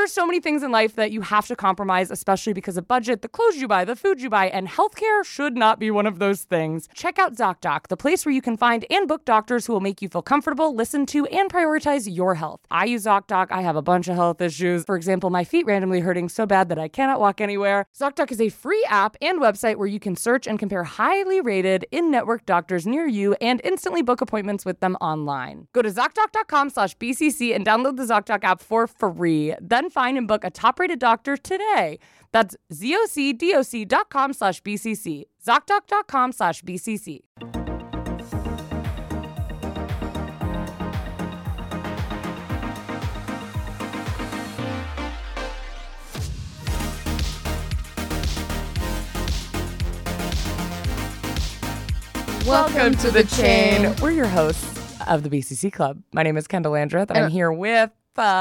are so many things in life that you have to compromise, especially because of budget, the clothes you buy, the food you buy, and healthcare should not be one of those things. Check out ZocDoc, the place where you can find and book doctors who will make you feel comfortable, listen to, and prioritize your health. I use ZocDoc. I have a bunch of health issues. For example, my feet randomly hurting so bad that I cannot walk anywhere. ZocDoc is a free app and website where you can search and compare highly rated in-network doctors near you and instantly book appointments with them online. Go to ZocDoc.com/BCC and download the ZocDoc app for free. Then find and book a top-rated doctor today. That's ZocDoc.com/BCC. ZocDoc.com/BCC. Welcome to The Chain. We're your hosts of the BCC Club. My name is Kendall Landreth, and I'm here with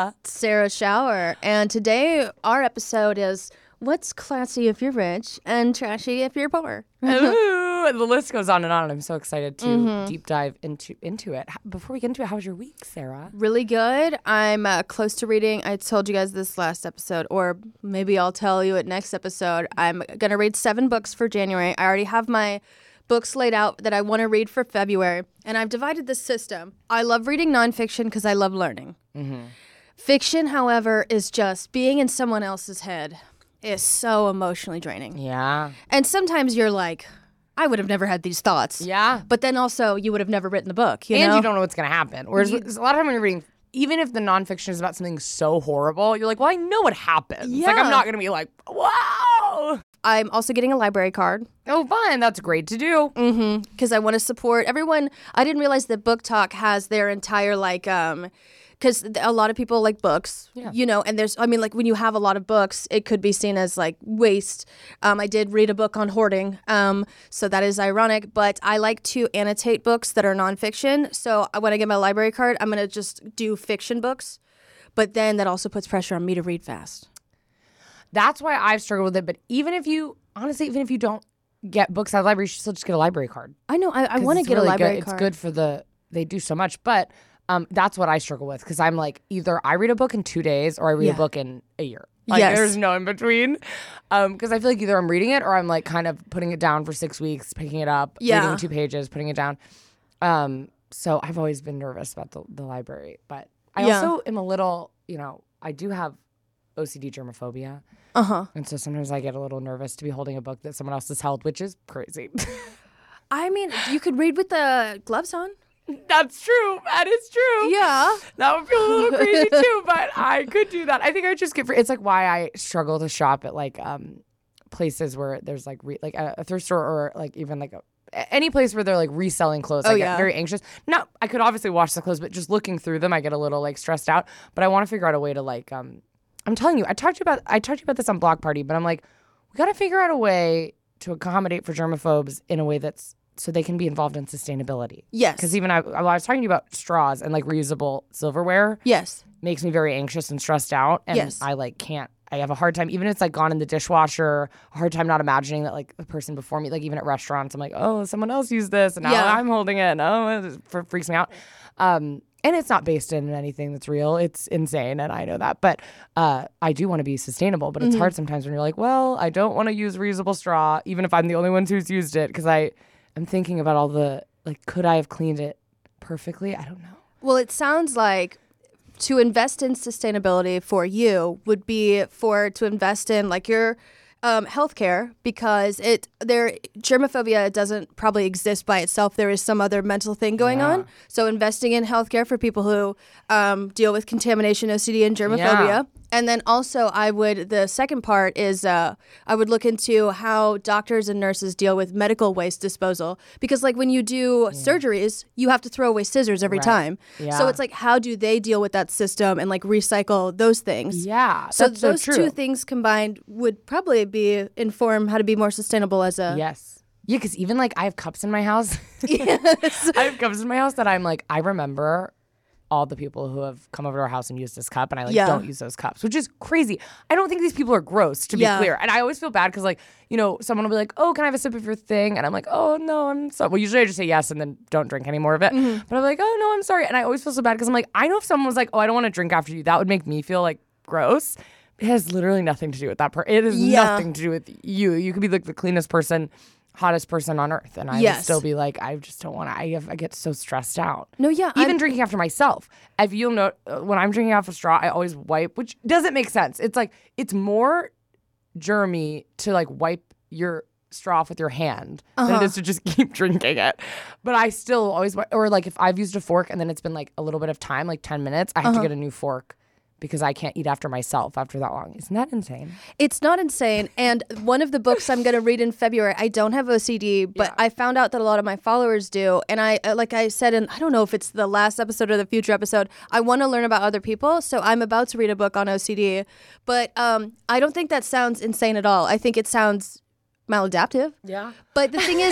Sarah Shower. And today, our episode is what's classy if you're rich and trashy if you're poor. Ooh, the list goes on, and I'm so excited to deep dive into it. Before we get into it, how was your week, Sarah? Really good. I'm close to reading. I told you guys this last episode, or maybe I'll tell you it next episode. I'm going to read 7 books for January. I already have my books laid out that I want to read for February, and I've divided this system. I love reading nonfiction because I love learning. Fiction, however, is just being in someone else's head is so emotionally draining. Yeah. And sometimes you're like, I would have never had these thoughts. Yeah. But then also you would have never written the book, And know? you don't know what's going to happen. Whereas a lot of time when you're reading, even if the nonfiction is about something so horrible, you're like, well, I know what happens. Yeah. Like, I'm not going to be like, wow. I'm also getting a library card. Oh, fun. That's great to do. Because I want to support everyone. I didn't realize that Book Talk has their entire, because a lot of people like books, and when you have a lot of books, it could be seen as like waste. I did read a book on hoarding, so that is ironic, but I like to annotate books that are nonfiction. So when I get my library card, I'm going to just do fiction books, but then that also puts pressure on me to read fast. That's why I've struggled with it. But even if you don't get books out of the library, you should still just get a library card. I know. I want to get really a library good. card. It's good for they do so much. But that's what I struggle with, because I'm like, either I read a book in 2 days or I read a book in a year. Like, there's no in between. Because I feel like either I'm reading it or I'm like kind of putting it down for 6 weeks, picking it up, reading 2 pages, putting it down. So I've always been nervous about the library. But I also am a little, I do have OCD germophobia. And so sometimes I get a little nervous to be holding a book that someone else has held, which is crazy. I mean, you could read with the gloves on. That's true. That is true. Yeah. That would feel a little crazy too, but I could do that. I think I would just get free. It's like why I struggle to shop at like places where there's like like a thrift store, or like even like any place where they're like reselling clothes. I get very anxious. No, I could obviously wash the clothes, but just looking through them, I get a little like stressed out. But I want to figure out a way to like I'm telling you, I talked to you about this on Block Party, but I'm like, we got to figure out a way to accommodate for germaphobes in a way that's so they can be involved in sustainability. Yes. Because even I was talking to you about straws and like reusable silverware. Yes. Makes me very anxious and stressed out. And I like can't. I have a hard time, even if it's like gone in the dishwasher, a hard time not imagining that like the person before me, like even at restaurants, I'm like, oh, someone else used this and now I'm holding it. Oh, it freaks me out. And it's not based in anything that's real. It's insane, and I know that. But I do want to be sustainable, but it's hard sometimes when you're like, well, I don't want to use reusable straw, even if I'm the only one who's used it, because I'm thinking about all the, like, could I have cleaned it perfectly? I don't know. Well, it sounds like to invest in sustainability for you would be to invest in, like, your healthcare, because germophobia doesn't probably exist by itself. There is some other mental thing going on. So investing in healthcare for people who deal with contamination, OCD, and germophobia. Yeah. And then also the second part is I would look into how doctors and nurses deal with medical waste disposal. Because like when you do surgeries, you have to throw away scissors every time. Yeah. So it's like, how do they deal with that system and like recycle those things? Yeah. So those two things combined would probably inform how to be more sustainable as a... Yes. Yeah, because even like I have cups in my house. Yes. I have cups in my house that I'm like, I remember all the people who have come over to our house and used this cup, and I don't use those cups, which is crazy. I don't think these people are gross, to be clear. And I always feel bad because like, someone will be like, oh, can I have a sip of your thing? And I'm like, oh, no, I'm sorry. Well, usually I just say yes and then don't drink any more of it. Mm-hmm. But I'm like, oh, no, I'm sorry. And I always feel so bad because I'm like, I know if someone was like, oh, I don't want to drink after you, that would make me feel like gross. It has literally nothing to do with that person. It has nothing to do with you. You could be like the cleanest person, hottest person on earth, and I would still be like, I just don't want to. I get so stressed out. No, yeah. Even drinking after myself. If you'll know, when I'm drinking off a straw, I always wipe, which doesn't make sense. It's like, it's more germy to like wipe your straw off with your hand than it is to just keep drinking it. But I still always, or like if I've used a fork and then it's been like a little bit of time, like 10 minutes, I have to get a new fork because I can't eat after myself after that long. Isn't that insane? It's not insane. And one of the books I'm going to read in February, I don't have OCD, but I found out that a lot of my followers do. And I, like I said, and I don't know if it's the last episode or the future episode, I want to learn about other people. So I'm about to read a book on OCD. But I don't think that sounds insane at all. I think it sounds maladaptive. Yeah. But the thing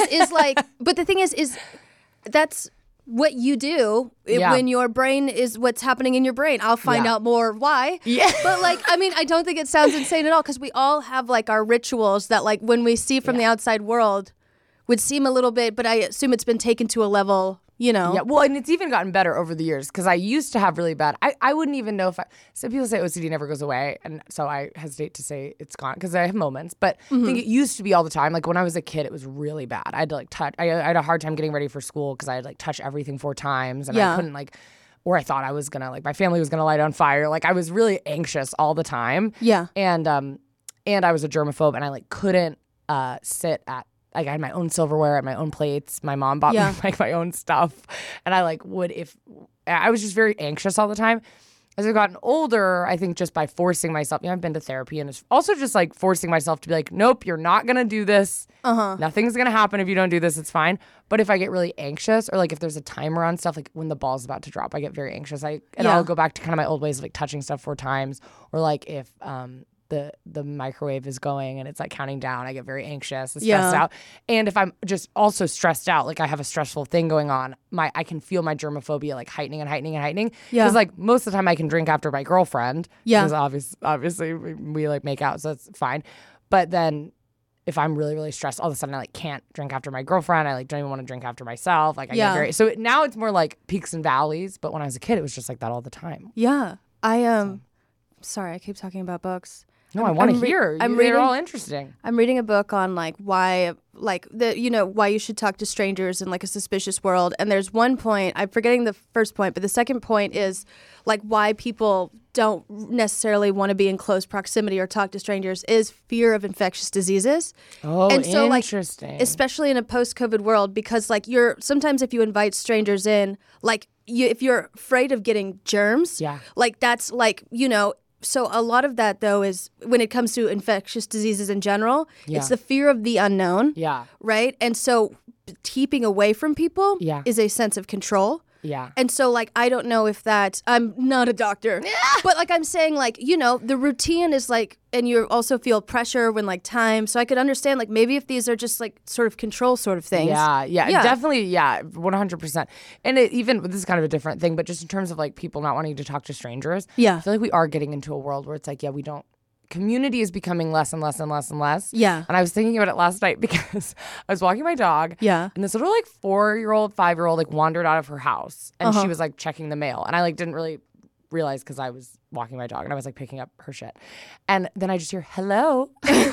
is that's what you do when your brain is what's happening in your brain. I'll find out more why. Yeah. But like, I mean, I don't think it sounds insane at all because we all have like our rituals that like when we see from the outside world would seem a little bit, but I assume it's been taken to a level, you know. Yeah, well, and it's even gotten better over the years because I used to have really bad, I wouldn't even know if some people say OCD never goes away, and so I hesitate to say it's gone because I have moments, but I think it used to be all the time. Like when I was a kid, it was really bad. I had to like touch, I had a hard time getting ready for school because I had like touched everything 4 times and I couldn't like, or I thought I was gonna, like my family was gonna light on fire. Like I was really anxious all the time. Yeah. And I was a germaphobe and I like couldn't sit at, like I had my own silverware, I had my own plates. My mom bought me like my own stuff. And I like I was just very anxious all the time. As I've gotten older, I think just by forcing myself, I've been to therapy and it's also just like forcing myself to be like, nope, you're not going to do this. Nothing's going to happen if you don't do this. It's fine. But if I get really anxious or like if there's a timer on stuff, like when the ball's about to drop, I get very anxious. I'll go back to kind of my old ways of like touching stuff 4 times or like if, the microwave is going and it's like counting down, I get very anxious and stressed out. And if I'm just also stressed out, like I have a stressful thing going on, I can feel my germophobia like heightening and heightening and heightening. Because like most of the time I can drink after my girlfriend. Because obviously we like make out, so it's fine. But then if I'm really, really stressed, all of a sudden I like can't drink after my girlfriend. I like don't even want to drink after myself. Like I get very, so now it's more like peaks and valleys. But when I was a kid, it was just like that all the time. Yeah. I sorry, I keep talking about books. No, I want to hear. They're all interesting. I'm reading a book on like why, like why you should talk to strangers in like a suspicious world. And there's one point, I'm forgetting the first point, but the second point is like why people don't necessarily want to be in close proximity or talk to strangers is fear of infectious diseases. Oh, and so, interesting. Like, especially in a post-COVID world, because like sometimes if you invite strangers in, like if you're afraid of getting germs, like that's like, so a lot of that, though, is when it comes to infectious diseases in general, it's the fear of the unknown, right? And so keeping away from people is a sense of control. Yeah. And so, like, I don't know if I'm not a doctor, but like I'm saying, like, the routine is like, and you also feel pressure when like time. So I could understand like maybe if these are just like sort of control sort of things. Yeah, definitely. Yeah, 100%. And this is kind of a different thing, but just in terms of like people not wanting to talk to strangers. Yeah. I feel like we are getting into a world where it's like, community is becoming less and less and less and less. Yeah. And I was thinking about it last night because I was walking my dog. Yeah. And this little like 4-year-old, 5-year-old like wandered out of her house and she was like checking the mail. And I like didn't really realize because I was walking my dog and I was like picking up her shit. And then I just hear, hello.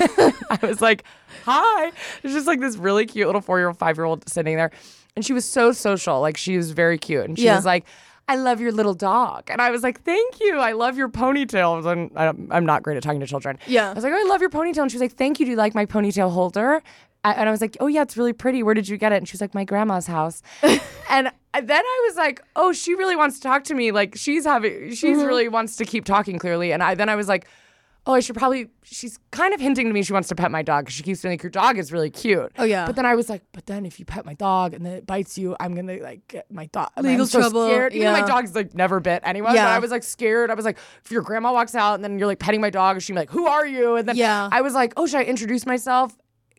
I was like, hi. It's just like this really cute little 4-year-old, 5-year-old sitting there. And she was so social. Like she was very cute. And she was like, I love your little dog. And I was like, thank you. I love your ponytail. And I'm not great at talking to children. Yeah. I was like, oh, I love your ponytail. And she was like, thank you. Do you like my ponytail holder? And I was like, oh, yeah, it's really pretty. Where did you get it? And she was like, my grandma's house. And then I was like, oh, she really wants to talk to me. Like she's really wants to keep talking clearly. And then I was like, oh, she's kind of hinting to me she wants to pet my dog because she keeps saying like, your dog is really cute. Oh, yeah. But then I was like, but then if you pet my dog and then it bites you, I'm going to like get my dog. Legal trouble. Scared. Yeah. My dog's like never bit anyone. Yeah. But I was like scared. I was like, if your grandma walks out and then you're like petting my dog, she'd be like, who are you? And then I was like, oh, should I introduce myself?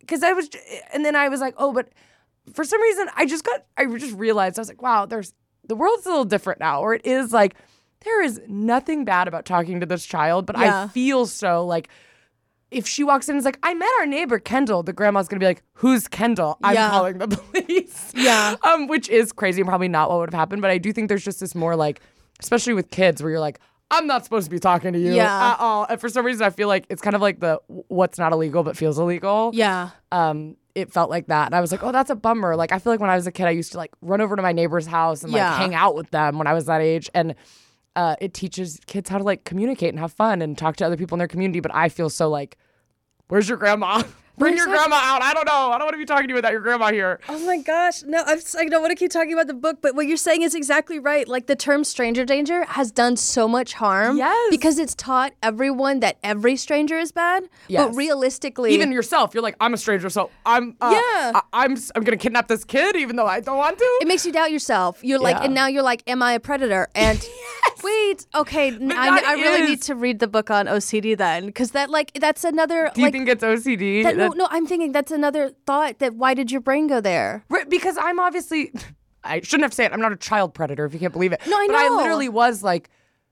And then I was like, oh, but for some reason I just realized, I was like, wow, the world's a little different now, or it is like, there is nothing bad about talking to this child, but I feel so like, if she walks in and is like, I met our neighbor Kendall, the grandma's gonna be like, who's Kendall? I'm calling the police. Yeah. Which is crazy and probably not what would have happened. But I do think there's just this more like, especially with kids, where you're like, I'm not supposed to be talking to you Yeah. at all. And for some reason, I feel like it's kind of like the what's not illegal but feels illegal. Yeah. It felt like that. And I was like, oh, that's a bummer. Like, I feel like when I was a kid, I used to like run over to my neighbor's house and like Yeah. hang out with them when I was that age. And it teaches kids how to like communicate and have fun and talk to other people in their community. But I feel so like, where's your grandma? Bring your grandma out. I don't know. I don't want to be talking to you without your grandma here. Oh my gosh. No, I don't want to keep talking about the book, but what you're saying is exactly right. Like the term stranger danger has done so much harm. Yes. Because it's taught everyone that every stranger is bad. Yes. But realistically, Even yourself, you're like, I'm a stranger, so I'm I'm gonna kidnap this kid even though I don't want to. it makes you doubt yourself. You're like, Yeah. and now you're like, am I a predator? And wait, okay, that I really is- need to read the book on OCD then, because that's another. Do you like, think it's OCD? no, I'm thinking that's another thought. That why did your brain go there? Right, because I'm obviously, I shouldn't have to say it. I'm not a child predator if you can't believe it. No, I But I know. literally was like,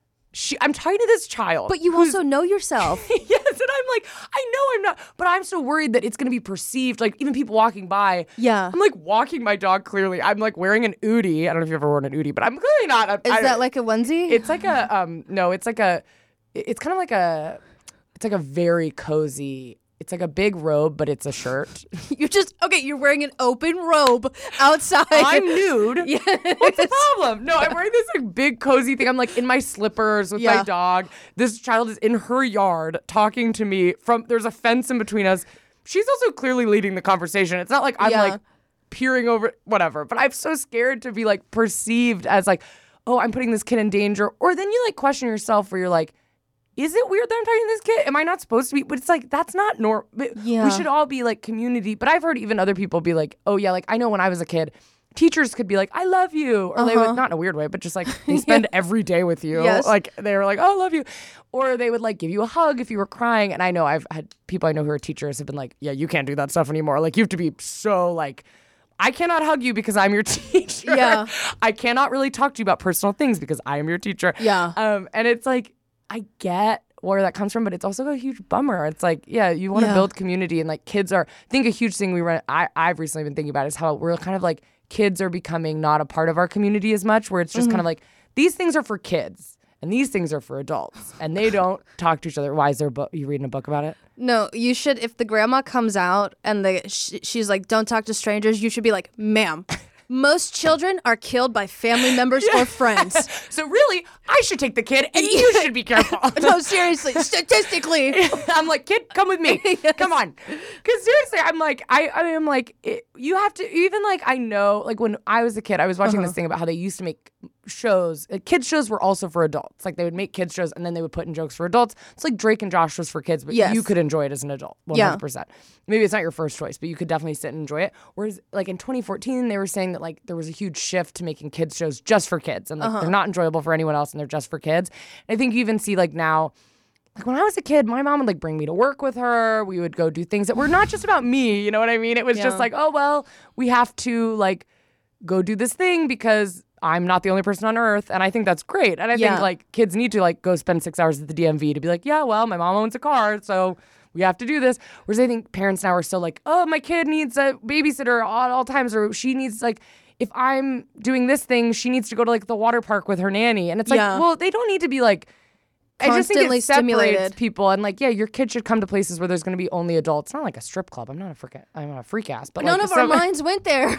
I'm talking to this child. But you who's- also know yourself. Yes, and I'm like, I know I'm not, but I'm so worried that it's going to be perceived, like even people walking by. Yeah. I'm like walking my dog clearly. I'm like wearing an Udi. I don't know if you've ever worn an Udi, but I'm clearly not. Is that like a onesie? It's like a, no, it's like a, it's kind of like a, it's like a very cozy, it's like a big robe, but it's a shirt. You're wearing an open robe outside. I'm nude. Yes. What's the problem? No, I'm wearing this like big cozy thing. I'm like in my slippers with my Yeah. dog. This child is in her yard talking to me there's a fence in between us. She's also clearly leading the conversation. It's not like I'm Yeah. like peering over whatever, but I'm so scared to be like perceived as like, oh, I'm putting this kid in danger. Or then you like question yourself where you're like, is it weird that I'm talking to this kid? Am I not supposed to be? But it's like, that's not normal. Yeah. We should all be like community. But I've heard even other people be like, oh yeah, like I know when I was a kid, teachers could be like, I love you. Or they would, not in a weird way, but just like they spend every day with you. Yes. Like they were like, oh, I love you. Or they would like give you a hug if you were crying. And I know I've had people I know who are teachers have been like, yeah, you can't do that stuff anymore. Like you have to be so like, I cannot hug you because I'm your teacher. Yeah. I cannot really talk to you about personal things because I am your teacher. Yeah. And it's like, I get where that comes from, but it's also a huge bummer. It's like, yeah, you want to Yeah. build community and like kids are, I think a huge thing I've recently been thinking about is how we're kind of like kids are becoming not a part of our community as much, where it's just kind of like, these things are for kids and these things are for adults and they don't talk to each other. Why is there a book? You reading a book about it? No, you should. If the grandma comes out and she's like, "Don't talk to strangers," you should be like, "Ma'am, most children are killed by family members or friends." So really, I should take the kid and you should be careful. No, seriously, statistically. I'm like, kid, come with me. Come on. Because seriously, I'm like, I am like, you have to, even like, I know, like when I was a kid, I was watching this thing about how they used to make shows. Kids shows were also for adults. Like they would make kids shows and then they would put in jokes for adults. It's like Drake and Josh was for kids, but Yes. you could enjoy it as an adult. 100%. Maybe it's not your first choice, but you could definitely sit and enjoy it. Whereas like in 2014, they were saying that like there was a huge shift to making kids shows just for kids. And like they're not enjoyable for anyone else and they're just for kids. And I think you even see like now, like when I was a kid, my mom would like bring me to work with her. We would go do things that were not just about me. You know what I mean? It was just like, oh, well, we have to like go do this thing because I'm not the only person on earth. And I think that's great. And I think like kids need to like go spend 6 hours at the DMV to be like, yeah, well, my mom owns a car. So we have to do this. Whereas I think parents now are still like, oh, my kid needs a babysitter at all times. Or she needs like, if I'm doing this thing, she needs to go to like the water park with her nanny. And it's like, well, they don't need to be like, I just think Constantly it separates stimulated. people, and like, yeah, your kid should come to places where there's going to be only adults. Not like a strip club. I'm not a freak ass, but None like, of our minds went there.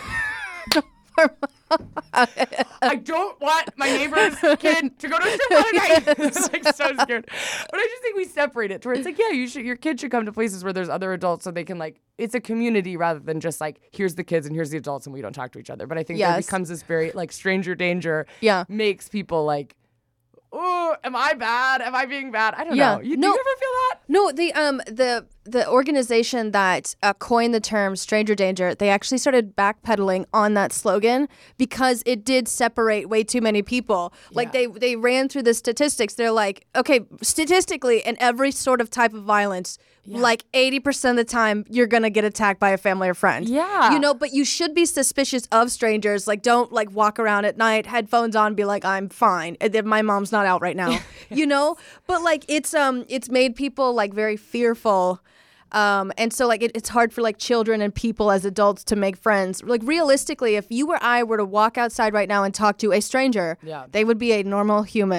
I don't want my neighbor's kid to go to a strip club tonight. It's like so scared. But I just think we separate it to where it's like, yeah, your kid should come to places where there's other adults so they can like, it's a community rather than just like, here's the kids and here's the adults and we don't talk to each other. But I think there becomes this very like stranger danger. Yeah. Makes people like, oh, am I bad? Am I being bad? I don't Yeah. know. Do you No. ever feel that? No, the organization that coined the term stranger danger, they actually started backpedaling on that slogan because it did separate way too many people. Like they ran through the statistics. They're like, okay, statistically, in every sort of type of violence, like 80% of the time, you're gonna get attacked by a family or friend. Yeah. You know, but you should be suspicious of strangers. Like, don't like walk around at night, headphones on, be like, I'm fine. And then my mom's not out right now. You know, but like it's made people like very fearful. And so like it's hard for like children and people as adults to make friends. Like realistically, if you or I were to walk outside right now and talk to a stranger, they would be a normal human.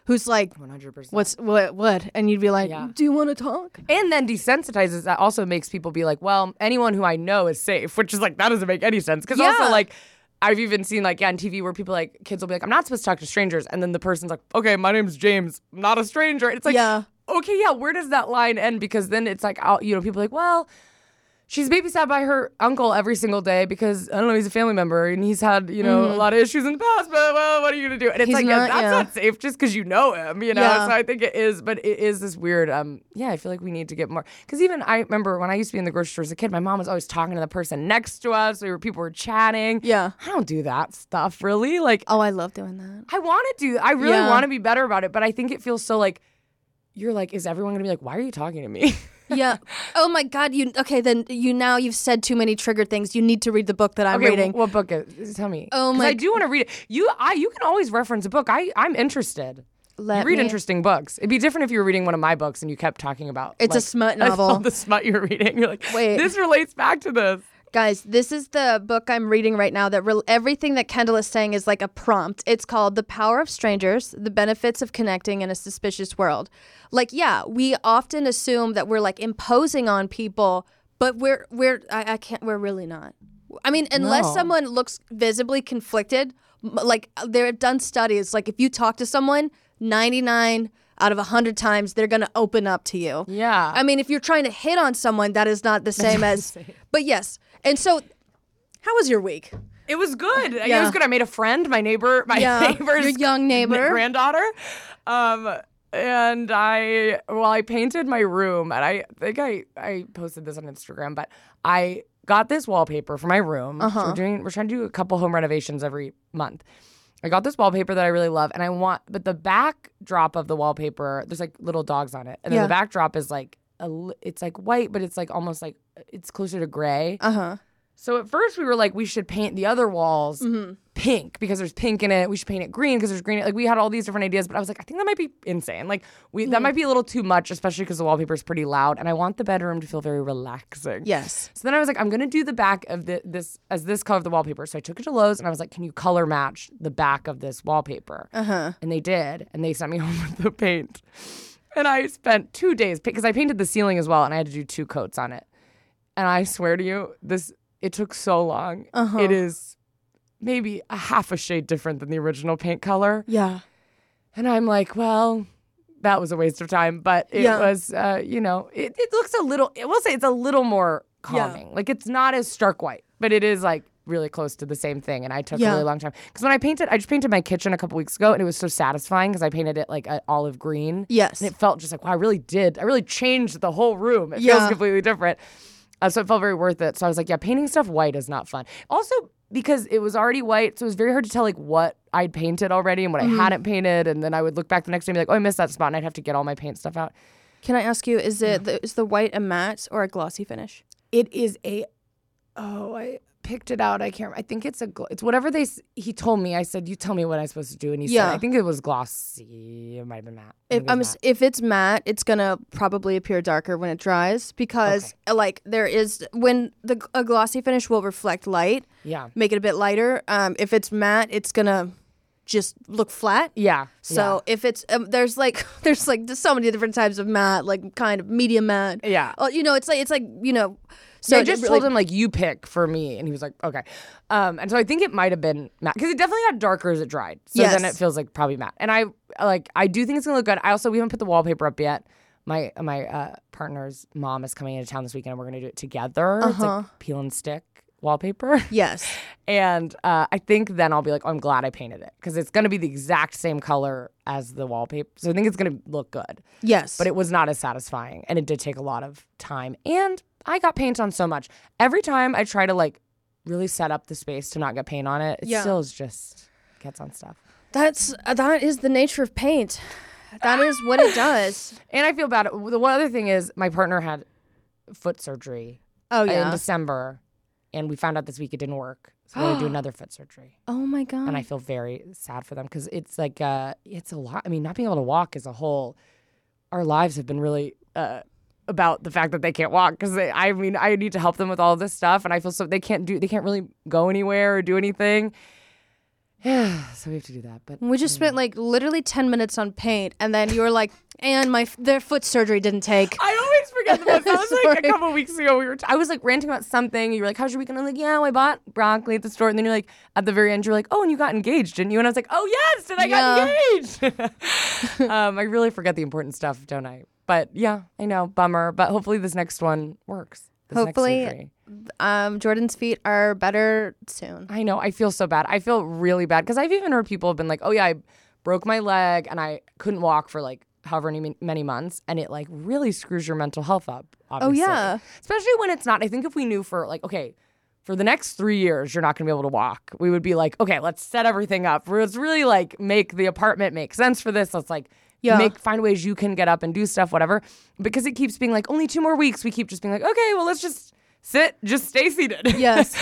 who's like, 100%. what? And you'd be like, Yeah. do you want to talk? And then desensitizes, that also makes people be like, well, anyone who I know is safe, which is like, that doesn't make any sense. Because Yeah. also, like, I've even seen, like, on TV where people, like, kids will be like, I'm not supposed to talk to strangers. And then the person's like, okay, my name's James. I'm not a stranger. It's like, Yeah. okay, yeah, where does that line end? Because then it's like, people are like, well, she's babysat by her uncle every single day because, I don't know, he's a family member and he's had, a lot of issues in the past, but, well, what are you going to do? And it's He's like, not- that's yeah. not safe just because you know him, Yeah. So I think it is, but it is this weird, I feel like we need to get more. Because even I remember when I used to be in the grocery store as a kid, my mom was always talking to the person next to us, people were chatting. Yeah. I don't do that stuff, really. Like, Oh, I love doing that. I want to do, I really Yeah. want to be better about it, but I think it feels so like, you're like, is everyone going to be like, why are you talking to me? Yeah. Oh my God. You've said too many trigger things. You need to read the book that I'm Okay, reading. what book is? Tell me. Oh 'Cause my- I do want to read it. You can always reference a book. I'm interested. Let You read me- interesting books. It'd be different if you were reading one of my books and you kept talking about. It's a like, smut I saw novel. the smut you're reading. You're like, Wait. this relates back to this. Guys, this is the book I'm reading right now that everything that Kendall is saying is like a prompt. It's called The Power of Strangers, The Benefits of Connecting in a Suspicious World. Like, yeah, we often assume that we're like imposing on people, but we're really not. I mean, unless No. someone looks visibly conflicted, like they've done studies, like if you talk to someone, 99 out of 100 times, they're going to open up to you. Yeah. I mean, if you're trying to hit on someone, that is not the same as, but yes. And so, how was your week? It was good. It Yeah. was good. I made a friend, my neighbor's your young neighbor. granddaughter. And I painted my room, and I think I posted this on Instagram, but I got this wallpaper for my room. Uh-huh. So we're trying to do a couple home renovations every month. I got this wallpaper that I really love, and but the backdrop of the wallpaper, there's like little dogs on it, and then Yeah. the backdrop is like it's like white, but it's like almost like it's closer to gray. Uh-huh. So at first we were like, we should paint the other walls pink because there's pink in it. We should paint it green because there's green. Like we had all these different ideas, but I was like, I think that might be insane. Like that might be a little too much, especially because the wallpaper is pretty loud, and I want the bedroom to feel very relaxing. Yes. So then I was like, I'm gonna do the back of this color of the wallpaper. So I took it to Lowe's and I was like, can you color match the back of this wallpaper? Uh-huh. And they did, and they sent me home with the paint. And I spent 2 days because I painted the ceiling as well, and I had to do 2 coats on it. And I swear to you, it took so long. Uh-huh. It is maybe a half a shade different than the original paint color. Yeah. And I'm like, well, that was a waste of time. But it was, it looks a little, I will say it's a little more calming. Like it's not as stark white, but it is like really close to the same thing. And I took a really long time. Because when I just painted my kitchen a couple weeks ago, and it was so satisfying because I painted it like an olive green. Yes. And it felt just like, wow, I really changed the whole room. It Yeah. feels completely different. So it felt very worth it. So I was like, yeah, painting stuff white is not fun. Also, because it was already white, so it was very hard to tell like what I'd painted already and what I hadn't painted. And then I would look back the next day and be like, oh, I missed that spot. And I'd have to get all my paint stuff out. Can I ask you, is the white a matte or a glossy finish? It is I picked it out. I can't remember. I think it's it's whatever he told me. I said, you tell me what I'm supposed to do. And he said, I think it was glossy. It might have been matte. If it's matte, it's gonna probably appear darker when it dries because like there is when a glossy finish will reflect light. Yeah. Make it a bit lighter. If it's matte, it's gonna just look flat. Yeah. So if it's there's just so many different types of matte, like kind of medium matte. Yeah. It's like. So So I just told him like you pick for me, and he was like, okay. And so I think it might have been matte because it definitely got darker as it dried. So then it feels like probably matte. And I do think it's gonna look good. We haven't put the wallpaper up yet. My partner's mom is coming into town this weekend, and we're gonna do it together. It's like peel and stick wallpaper. Yes. And I think then I'll be like, oh, I'm glad I painted it because it's gonna be the exact same color as the wallpaper. So I think it's gonna look good. Yes. But it was not as satisfying, and it did take a lot of time. And I got paint on so much. Every time I try to like really set up the space to not get paint on it, it still is just gets on stuff. That is the nature of paint. That is what it does. And I feel bad. The one other thing is my partner had foot surgery Oh in yeah. December, and we found out this week it didn't work. So we're going to do another foot surgery. Oh my God. And I feel very sad for them because it's like, it's a lot. I mean, not being able to walk as a whole, our lives have been really about the fact that they can't walk because I need to help them with all of this stuff, and I feel so they can't really go anywhere or do anything. So we have to do that. But We just spent like literally 10 minutes on paint, and then you were like, and their foot surgery didn't take. I always forget the most. That was like a Sorry. couple weeks ago. I was like ranting about something. You were like, "How's your weekend?" I'm like, "Yeah, well, I bought broccoli at the store." And then you're like, at the very end, you're like, "Oh, and you got engaged, didn't you?" And I was like, "Oh yes, did I got engaged?" I really forget the important stuff, don't I? But yeah, I know, bummer. But hopefully this next one works. This next Hopefully, surgery. Jordan's feet are better soon. I know. I feel so bad. I feel really bad because I've even heard people have been like, "Oh yeah, I broke my leg and I couldn't walk for like however many months," and it like really screws your mental health up. Obviously. Oh yeah. Especially when it's not. I think if we knew for like, okay, for the next 3 years you're not going to be able to walk, we would be like, okay, let's set everything up. Let's really like make the apartment make sense for this. Let's like find ways you can get up and do stuff, whatever. Because it keeps being like only 2 more weeks. We keep just being like, okay, well let's just just stay seated. Yes.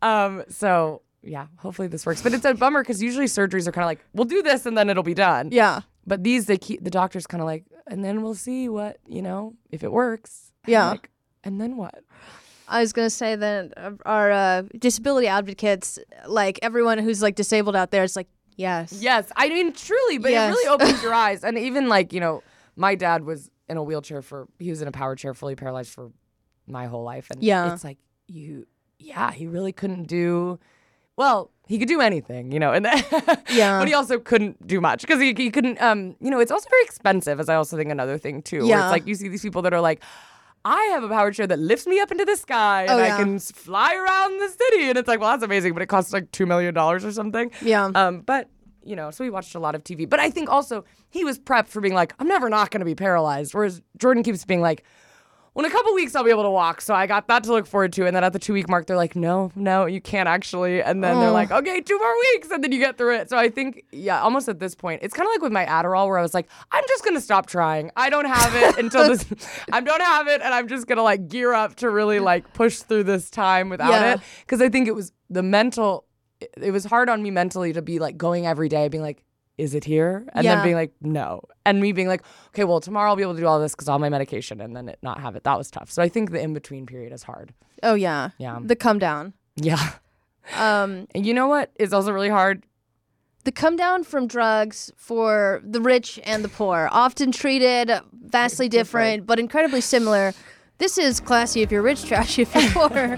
So yeah, hopefully this works. But it's a bummer because usually surgeries are kind of like, we'll do this and then it'll be done. Yeah. But these, the doctor's kind of like, and then we'll see what, if it works. Yeah. Like, and then what? I was going to say that our disability advocates, like everyone who's like disabled out there, is like, yes. Yes. I mean, truly, but Yes. it really opens your eyes. And even like, my dad was in a wheelchair he was in a power chair, fully paralyzed for my whole life. And it's like, he really couldn't do, well, he could do anything, and but he also couldn't do much because he couldn't, it's also very expensive, as I also think another thing too, where it's like you see these people that are like, I have a power chair that lifts me up into the sky and I can fly around the city. And it's like, well, that's amazing, but it costs like $2 million or something. Yeah. But, so we watched a lot of TV. But I think also he was prepped for being like, I'm never not going to be paralyzed. Whereas Jordan keeps being like, well, in a couple weeks I'll be able to walk. So I got that to look forward to. And then at the 2-week mark, they're like, no, you can't actually. And then they're like, okay, 2 more weeks. And then you get through it. So I think, almost at this point, it's kind of like with my Adderall where I was like, I'm just going to stop trying. I don't have it until this. I don't have it. And I'm just going to like gear up to really like push through this time without it. Because I think it was it was hard on me mentally to be like going every day being like, is it here? And then being like, no. And me being like, okay, well, tomorrow I'll be able to do all this because all my medication, and then not have it. That was tough. So I think the in-between period is hard. Oh, yeah. Yeah. The come down. Yeah. And you know what is also really hard? The come down from drugs for the rich and the poor, often treated vastly different, but incredibly similar. This is classy if you're rich, trashy if you're poor.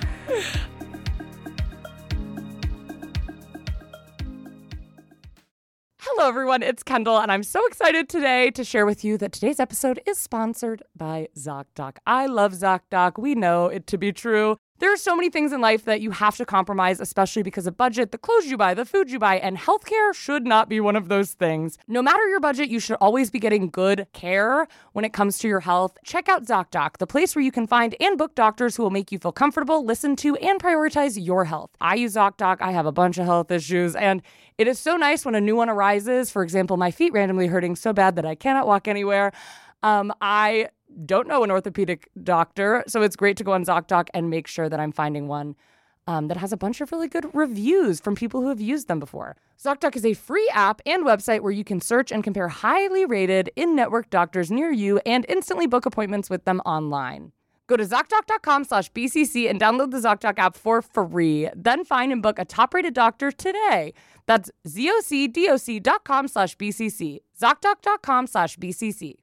Hello, everyone. It's Kendall, and I'm so excited today to share with you that today's episode is sponsored by ZocDoc. I love ZocDoc. We know it to be true. There are so many things in life that you have to compromise, especially because of budget, the clothes you buy, the food you buy, and healthcare should not be one of those things. No matter your budget, you should always be getting good care when it comes to your health. Check out ZocDoc, the place where you can find and book doctors who will make you feel comfortable, listen to, and prioritize your health. I use ZocDoc. I have a bunch of health issues, and it is so nice when a new one arises. For example, my feet randomly hurting so bad that I cannot walk anywhere. I don't know an orthopedic doctor, so it's great to go on ZocDoc and make sure that I'm finding one that has a bunch of really good reviews from people who have used them before. ZocDoc is a free app and website where you can search and compare highly rated in-network doctors near you and instantly book appointments with them online. Go to ZocDoc.com/BCC and download the ZocDoc app for free. Then find and book a top-rated doctor today. That's ZocDoc.com/BCC. ZocDoc.com/BCC.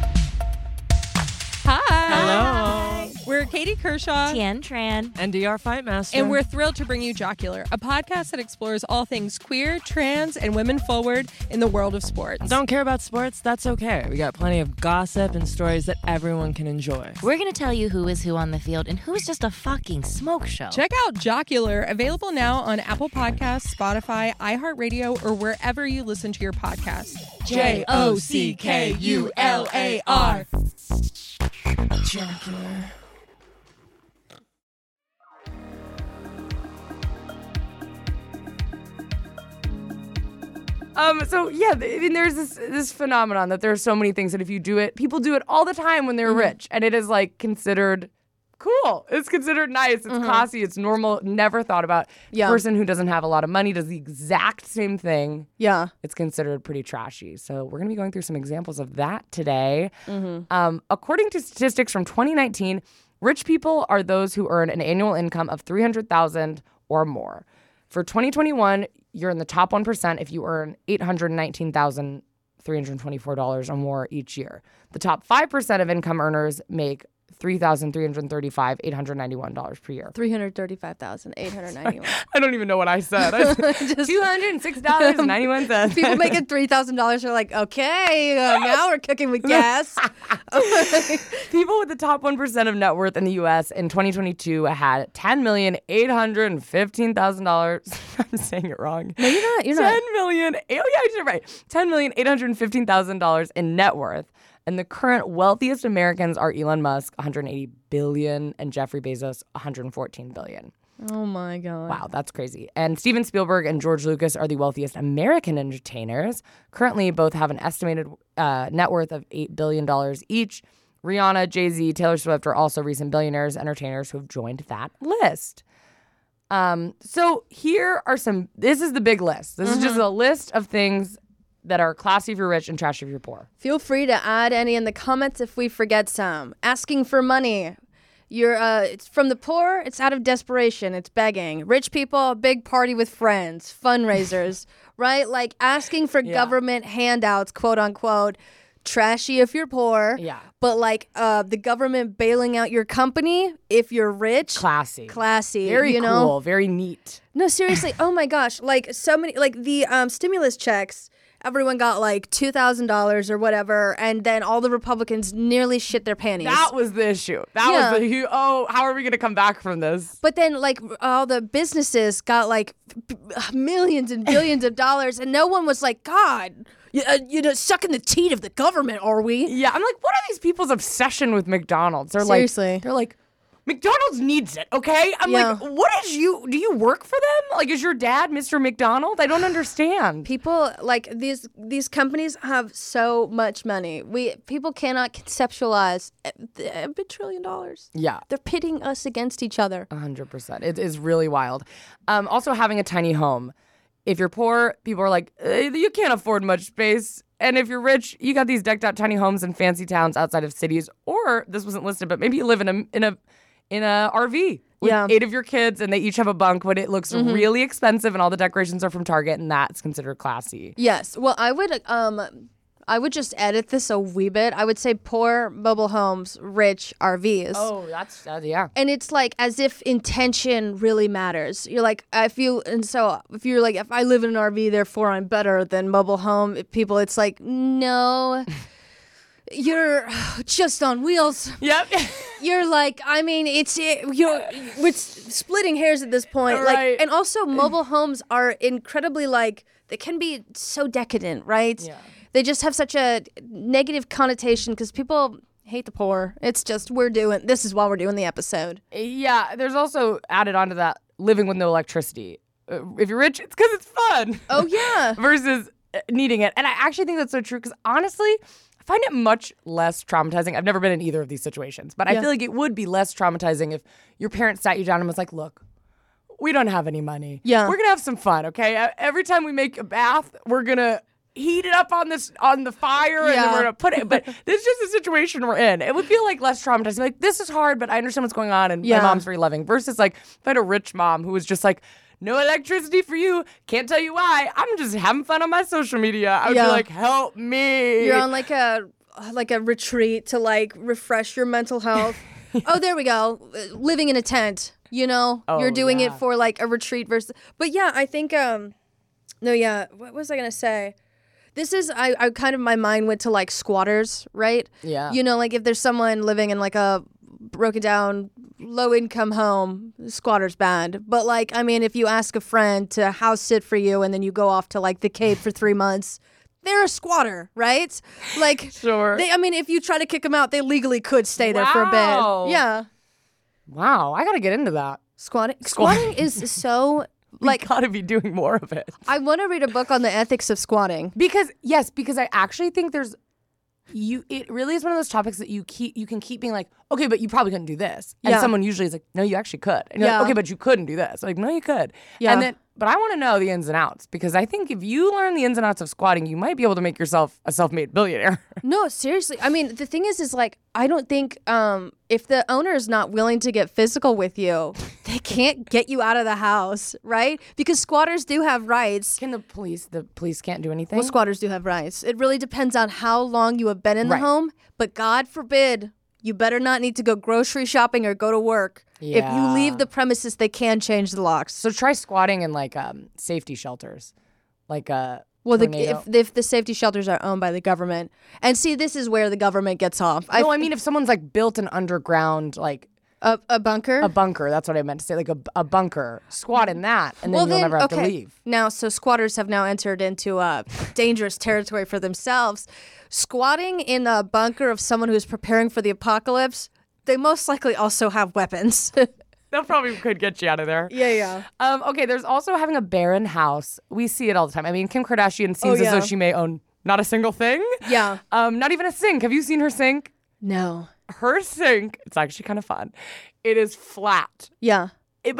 Hi. Hello. We're Katie Kershaw. Tien Tran. And DR Fightmaster. And we're thrilled to bring you Jocular, a podcast that explores all things queer, trans, and women forward in the world of sports. Don't care about sports? That's okay. We got plenty of gossip and stories that everyone can enjoy. We're going to tell you who is who on the field and who's just a fucking smoke show. Check out Jocular, available now on Apple Podcasts, Spotify, iHeartRadio, or wherever you listen to your podcasts. JOCKULAR. Jocular. So yeah, I mean, there's this phenomenon that there are so many things that if you do it, people do it all the time when they're rich, and it is like considered cool. It's considered nice. It's classy. It's normal. Never thought about. Yeah. The person who doesn't have a lot of money does the exact same thing. Yeah. It's considered pretty trashy. So we're going to be going through some examples of that today. According to statistics from 2019, rich people are those who earn an annual income of $300,000 or more. For 2021, You're in the top 1% if you earn $819,324 or more each year. The top 5% of income earners make $3,335,891 per year. $335,891. I don't even know what I said. $206.91. People making $3,000 are like, okay, now we're cooking with gas. People with the top 1% of net worth in the U.S. in 2022 had $10,815,000. I'm saying it wrong. No, you're not. You're not. Oh, yeah, I did it right. $10,815,000 in net worth. And the current wealthiest Americans are Elon Musk, $180 billion, and Jeffrey Bezos, $114 billion. Oh, my God. Wow, that's crazy. And Steven Spielberg and George Lucas are the wealthiest American entertainers. Currently, both have an estimated net worth of $8 billion each. Rihanna, Jay-Z, Taylor Swift are also recent billionaires, entertainers who have joined that list. So here are this is the big list. This is just a list of things that are classy if you're rich and trash if you're poor. Feel free to add any in the comments if we forget some. Asking for money. It's from the poor, it's out of desperation, it's begging. Rich people, big party with friends, fundraisers, right? Like asking for government handouts, quote unquote. Trashy if you're poor. Yeah. But like the government bailing out your company if you're rich. Classy. Very cool, know? Very neat. No, seriously. Oh my gosh. Like so many, like the stimulus checks. Everyone got like $2,000 or whatever, and then all the Republicans nearly shit their panties. That was the issue. That was the how are we going to come back from this? But then like all the businesses got like millions and billions of dollars, and no one was like, God, sucking the teat of the government, are we? Yeah, I'm like, what are these people's obsession with McDonald's? Seriously. They're like, McDonald's needs it, okay? I'm like, what is do you work for them? Like, is your dad Mr. McDonald? I don't understand. People, like, these companies have so much money. People cannot conceptualize a trillion dollars. Yeah. They're pitting us against each other. 100%. It is really wild. Also, having a tiny home. If you're poor, people are like, you can't afford much space. And if you're rich, you got these decked out tiny homes in fancy towns outside of cities. Or, this wasn't listed, but maybe you live in a RV with 8 of your kids and they each have a bunk, but it looks really expensive and all the decorations are from Target and that's considered classy. Yes. Well, I would just edit this a wee bit. I would say poor mobile homes, rich RVs. Oh, that's, yeah. And it's like as if intention really matters. You're like, if you're like, if I live in an RV, therefore I'm better than mobile home people, it's like, no. You're just on wheels. Yep. You're like, I mean, we're splitting hairs at this point. Right. Like, and also mobile homes are incredibly like, they can be so decadent, right? Yeah. They just have such a negative connotation because people hate the poor. It's just, this is why we're doing the episode. Yeah. There's also added onto that living with no electricity. If you're rich, it's because it's fun. Oh, yeah. Versus needing it. And I actually think that's so true because honestly, I find it much less traumatizing. I've never been in either of these situations, but I feel like it would be less traumatizing if your parents sat you down and was like, look, we don't have any money. Yeah. We're going to have some fun, okay? Every time we make a bath, we're going to heat it up on the fire and then we're going to put it. But this is just the situation we're in. It would feel like less traumatizing. Like, this is hard, but I understand what's going on and my mom's very loving. Versus like if I had a rich mom who was just like, no electricity for you. Can't tell you why. I'm just having fun on my social media. I would be like, help me. You're on like a retreat to like refresh your mental health. Oh, there we go. Living in a tent, you're doing it for like a retreat versus. But yeah, I think, what was I going to say? This is, I kind of, my mind went to like squatters, right? Yeah. Like if there's someone living in like a broken down low income home, squatter's bad. But like, I mean, if you ask a friend to house sit for you and then you go off to like the Cape for 3 months, they're a squatter, right? Like, sure. If you try to kick them out, they legally could stay there for a bit. Yeah. Wow. I got to get into that. Squatting is so like, gotta be doing more of it. I want to read a book on the ethics of squatting. Because I actually think it really is one of those topics that you can keep being like, okay, but you probably couldn't do this. And someone usually is like, no, you actually could. And you're like, okay, but you couldn't do this. Like, no, you could. Yeah. But I want to know the ins and outs because I think if you learn the ins and outs of squatting, you might be able to make yourself a self-made billionaire. No, seriously. I mean, the thing is like, I don't think if the owner is not willing to get physical with you, they can't get you out of the house, right? Because squatters do have rights. Can the police can't do anything? Well, squatters do have rights. It really depends on how long you have been in the home. But God forbid, you better not need to go grocery shopping or go to work. If you leave the premises, they can change the locks. So try squatting in like safety shelters, like well, if the safety shelters are owned by the government, and see, this is where the government gets off. I mean if someone's like built an underground like a bunker. A bunker. That's what I meant to say. Like a bunker. Squat in that, and then you'll never have to leave. Now, so squatters have now entered into dangerous territory for themselves. Squatting in a bunker of someone who's preparing for the apocalypse, they most likely also have weapons. That probably could get you out of there. Yeah. Okay, there's also having a barren house. We see it all the time. I mean, Kim Kardashian seems as though she may own not a single thing. Yeah. Not even a sink. Have you seen her sink? No. Her sink, it's actually kind of fun. It is flat. Yeah.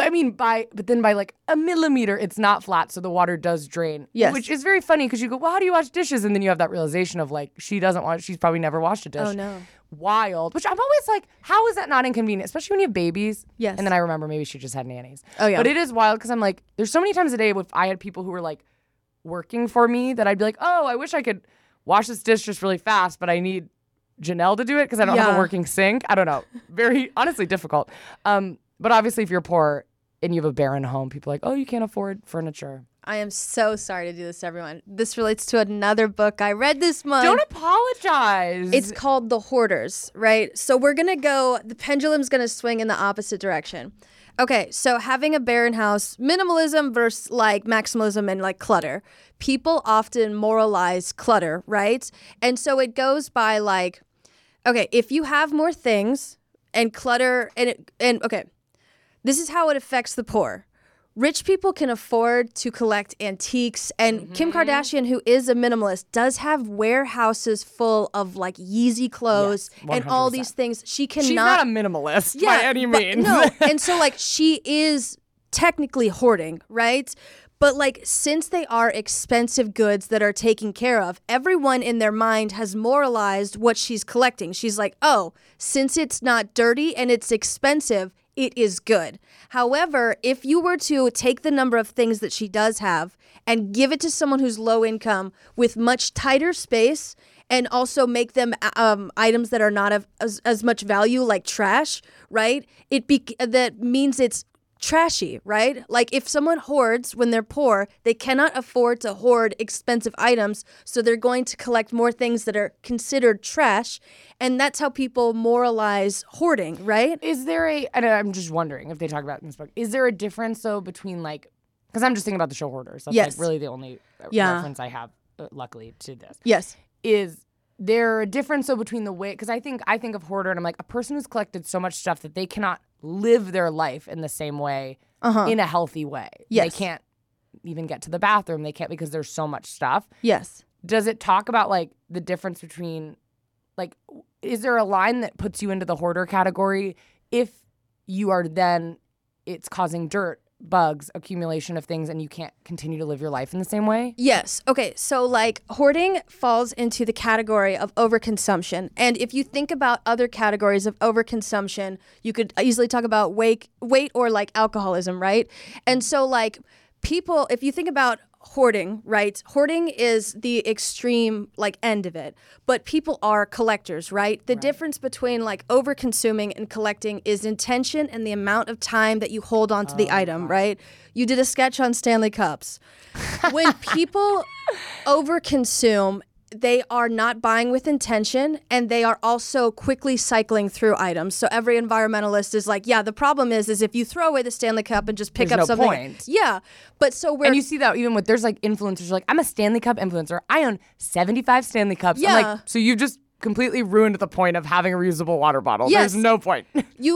But then by like a millimeter, it's not flat, so the water does drain. Yes. Which is very funny because you go, well, how do you wash dishes? And then you have that realization of like, she's probably never washed a dish. Oh, no. Wild. Which I'm always like, how is that not inconvenient? Especially when you have babies. Yes. And then I remember maybe she just had nannies. Oh, yeah. But it is wild because I'm like, there's so many times a day if I had people who were like working for me that I'd be like, oh, I wish I could wash this dish just really fast, but I need Janelle to do it because I don't have a working sink. I don't know. Very, honestly, difficult. But obviously, if you're poor and you have a barren home, people are like, oh, you can't afford furniture. I am so sorry to do this to everyone. This relates to another book I read this month. Don't apologize. It's called The Hoarders, right? So the pendulum's going to swing in the opposite direction. Okay, so having a barren house, minimalism versus like maximalism and like clutter. People often moralize clutter, right? And so it goes by like, okay, if you have more things and clutter and okay, this is how it affects the poor. Rich people can afford to collect antiques, and Kim Kardashian, who is a minimalist, does have warehouses full of like Yeezy clothes and all these things. She's not a minimalist by any means. No, and so like she is technically hoarding, right? But like since they are expensive goods that are taken care of, everyone in their mind has moralized what she's collecting. She's like, oh, since it's not dirty and it's expensive, it is good. However, if you were to take the number of things that she does have and give it to someone who's low income with much tighter space and also make them items that are not of as much value, like trash, right? That means it's trashy, right? Like if someone hoards when they're poor, they cannot afford to hoard expensive items, so they're going to collect more things that are considered trash, and that's how people moralize hoarding, right? Is there and I'm just wondering if they talk about it in this book, is there a difference though between like, because I'm just thinking about the show Hoarders. That's like really the only reference I have, luckily, to this. Yes. Is there a difference though between the way, because I think of hoarder and I'm like a person who's collected so much stuff that they cannot live their life in the same way in a healthy way. Yes. They can't even get to the bathroom. They can't because there's so much stuff. Yes. Does it talk about like the difference between like, is there a line that puts you into the hoarder category if you are then it's causing dirt, bugs, accumulation of things, and you can't continue to live your life in the same way? Yes. Okay. So like hoarding falls into the category of overconsumption. And if you think about other categories of overconsumption, you could easily talk about weight or like alcoholism, right? And so like people, if you think about hoarding, right? Hoarding is the extreme like end of it, but people are collectors, right? The difference between like over consuming and collecting is intention and the amount of time that you hold on to the item, right? You did a sketch on Stanley Cups. When people over consume, they are not buying with intention, and they are also quickly cycling through items. So every environmentalist is like, yeah, the problem is if you throw away the Stanley Cup and just pick There's up no something. point. Yeah. But so and you see that even with, there's like influencers like, I'm a Stanley Cup influencer. I own 75 Stanley Cups. Yeah. I'm like, so you just completely ruined the point of having a reusable water bottle. Yes. There's no point.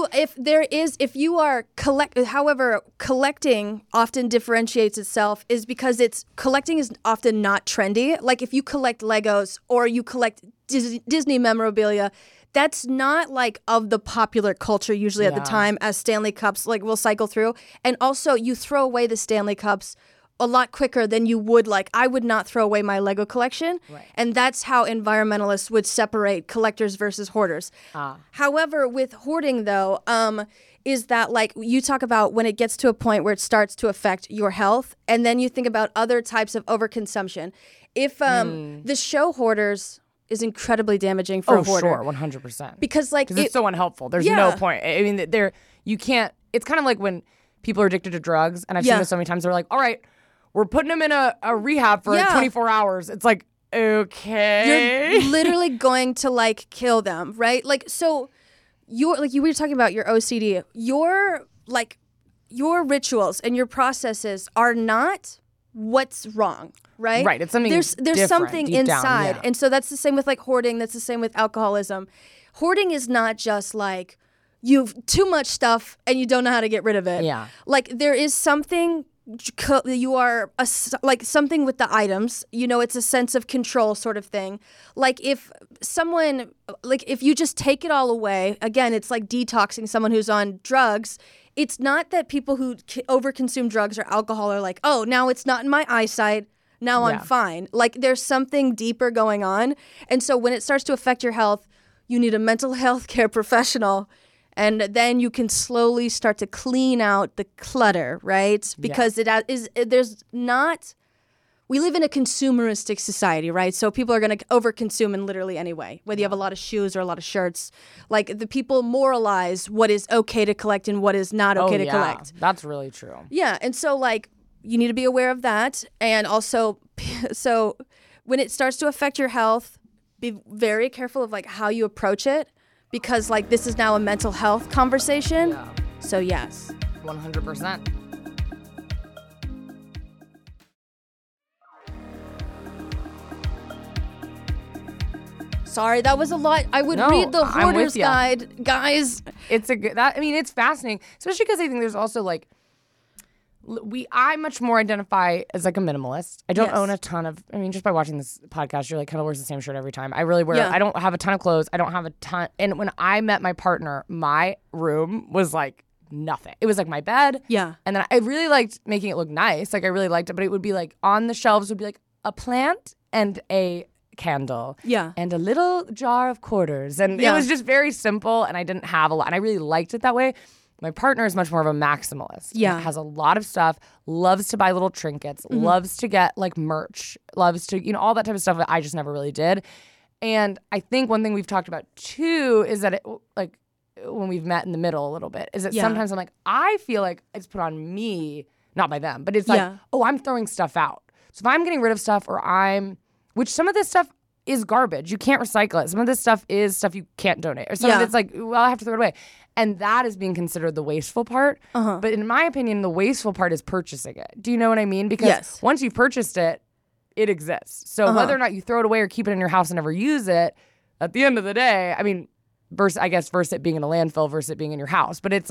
However, collecting often differentiates itself is because collecting is often not trendy. Like if you collect Legos or you collect Disney memorabilia, that's not like of the popular culture usually at the time as Stanley Cups like will cycle through. And also you throw away the Stanley Cups a lot quicker than you would I would not throw away my Lego collection. Right. And that's how environmentalists would separate collectors versus hoarders. However, with hoarding though, is that you talk about when it gets to a point where it starts to affect your health, and then you think about other types of overconsumption. If the show Hoarders is incredibly damaging for a hoarder. Sure, 100%. Because it's so unhelpful. There's no point. I mean, you can't. It's kind of like when people are addicted to drugs, and I've seen this so many times. They're like, all right, we're putting them in a rehab for 24 hours. It's like, okay. You're literally going to kill them, right? So you were talking about your OCD. Your rituals and your processes are not what's wrong, right? Right. It's something there's something inside. Down, And so that's the same with hoarding. That's the same with alcoholism. Hoarding is not just you've too much stuff and you don't know how to get rid of it. Yeah. There is something, you are something with the items, it's a sense of control sort of thing. If someone, if you just take it all away, again, it's like detoxing someone who's on drugs. It's not that people who overconsume drugs or alcohol are oh, now it's not in my eyesight. Now I'm fine. There's something deeper going on. And so when it starts to affect your health, you need a mental health care professional. And then you can slowly start to clean out the clutter, right? Because we live in a consumeristic society, right? So people are going to overconsume in literally any way, whether you have a lot of shoes or a lot of shirts. The people moralize what is okay to collect and what is not okay to collect. That's really true. Yeah, and so you need to be aware of that. And also, so when it starts to affect your health, be very careful of how you approach it, because this is now a mental health conversation. Yeah. So yes. 100%. Sorry, that was a lot. I would read the Hoarder's Guide, guys. It's it's fascinating, especially because I think there's also I much more identify as a minimalist. I don't own a ton of, just by watching this podcast, you're kind of wears the same shirt every time. I really wear, I don't have a ton of clothes. I don't have a ton. And when I met my partner, my room was nothing. It was my bed. Yeah. And then I really liked making it look nice. I really liked it, but it would be on the shelves would be a plant and a candle. Yeah. And a little jar of quarters. And it was just very simple, and I didn't have a lot. And I really liked it that way. My partner is much more of a maximalist. Yeah. Has a lot of stuff, loves to buy little trinkets, loves to get merch, loves to, all that type of stuff that I just never really did. And I think one thing we've talked about too is that when we've met in the middle a little bit, is that sometimes I'm I feel it's put on me, not by them, but it's oh, I'm throwing stuff out. So if I'm getting rid of stuff which some of this stuff is garbage. You can't recycle it. Some of this stuff is stuff you can't donate. Or some of it's well, I have to throw it away. And that is being considered the wasteful part. But in my opinion, the wasteful part is purchasing it. Do you know what I mean? Because once you've purchased it, it exists. So whether or not you throw it away or keep it in your house and never use it, at the end of the day, versus it being in a landfill versus it being in your house. But it's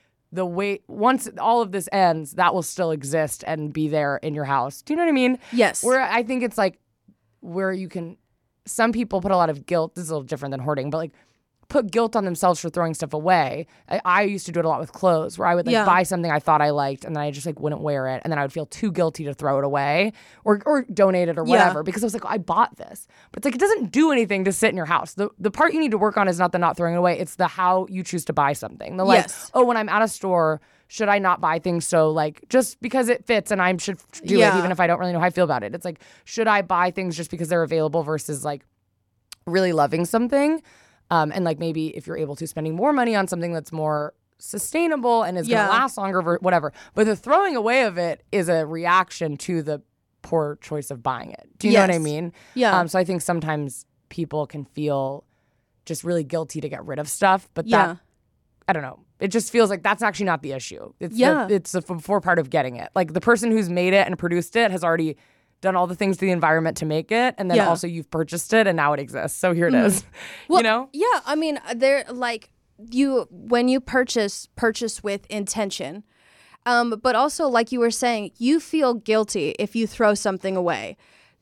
once all of this ends, that will still exist and be there in your house. Do you know what I mean? Yes. Where I think it's where you can, some people put a lot of guilt. This is a little different than hoarding, but put guilt on themselves for throwing stuff away. I used to do it a lot with clothes, where I would buy something I thought I liked, and then I just wouldn't wear it, and then I would feel too guilty to throw it away or donate it or whatever, because I was I bought this. But it's it doesn't do anything to sit in your house. The part you need to work on is not the not throwing it away, it's the how you choose to buy something. The oh, when I'm at a store, should I not buy things so just because it fits and I should do it even if I don't really know how I feel about it? It's should I buy things just because they're available versus really loving something? And maybe if you're able to, spending more money on something that's more sustainable and is going to last longer, whatever. But the throwing away of it is a reaction to the poor choice of buying it. Do you know what I mean? Yeah. So I think sometimes people can feel just really guilty to get rid of stuff, but that, I don't know. It just feels that's actually not the issue. It's the before part of getting it. The person who's made it and produced it has already done all the things to the environment to make it, and then also you've purchased it and now it exists. So here it is. Well, yeah, they're when you purchase with intention. But also, like you were saying, you feel guilty if you throw something away.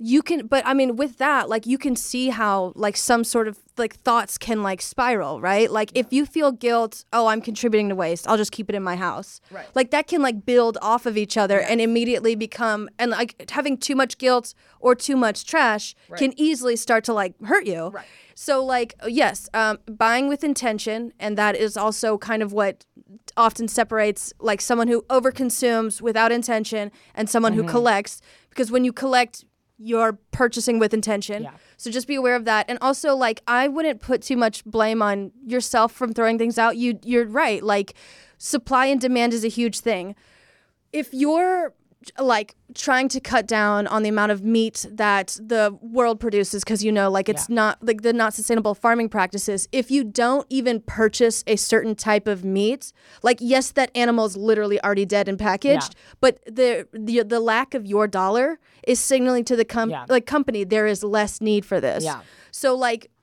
you can, but I mean, with that, like, you can see how, like, some sort of, like, thoughts can, like, spiral, right? Like, if you feel guilt, oh, I'm contributing to waste, I'll just keep it in my house. Right. Like, that can, like, build off of each other and immediately become, and, like, having too much guilt or too much trash can easily start to, like, hurt you. Right. So, like, yes, buying with intention, and that is also kind of what often separates, like, someone who overconsumes without intention and someone who collects, because when you collect, you're purchasing with intention. Yeah. So just be aware of that. And also, like, I wouldn't put too much blame on yourself from throwing things out. You're right. Like, supply and demand is a huge thing. If you're, like, trying to cut down on the amount of meat that the world produces, because, you know, like, it's not, like, the not sustainable farming practices, if you don't even purchase a certain type of meat, like, yes, that animal is literally already dead and packaged, but the lack of your dollar is signaling to the company there is less need for this. Yeah. So, like,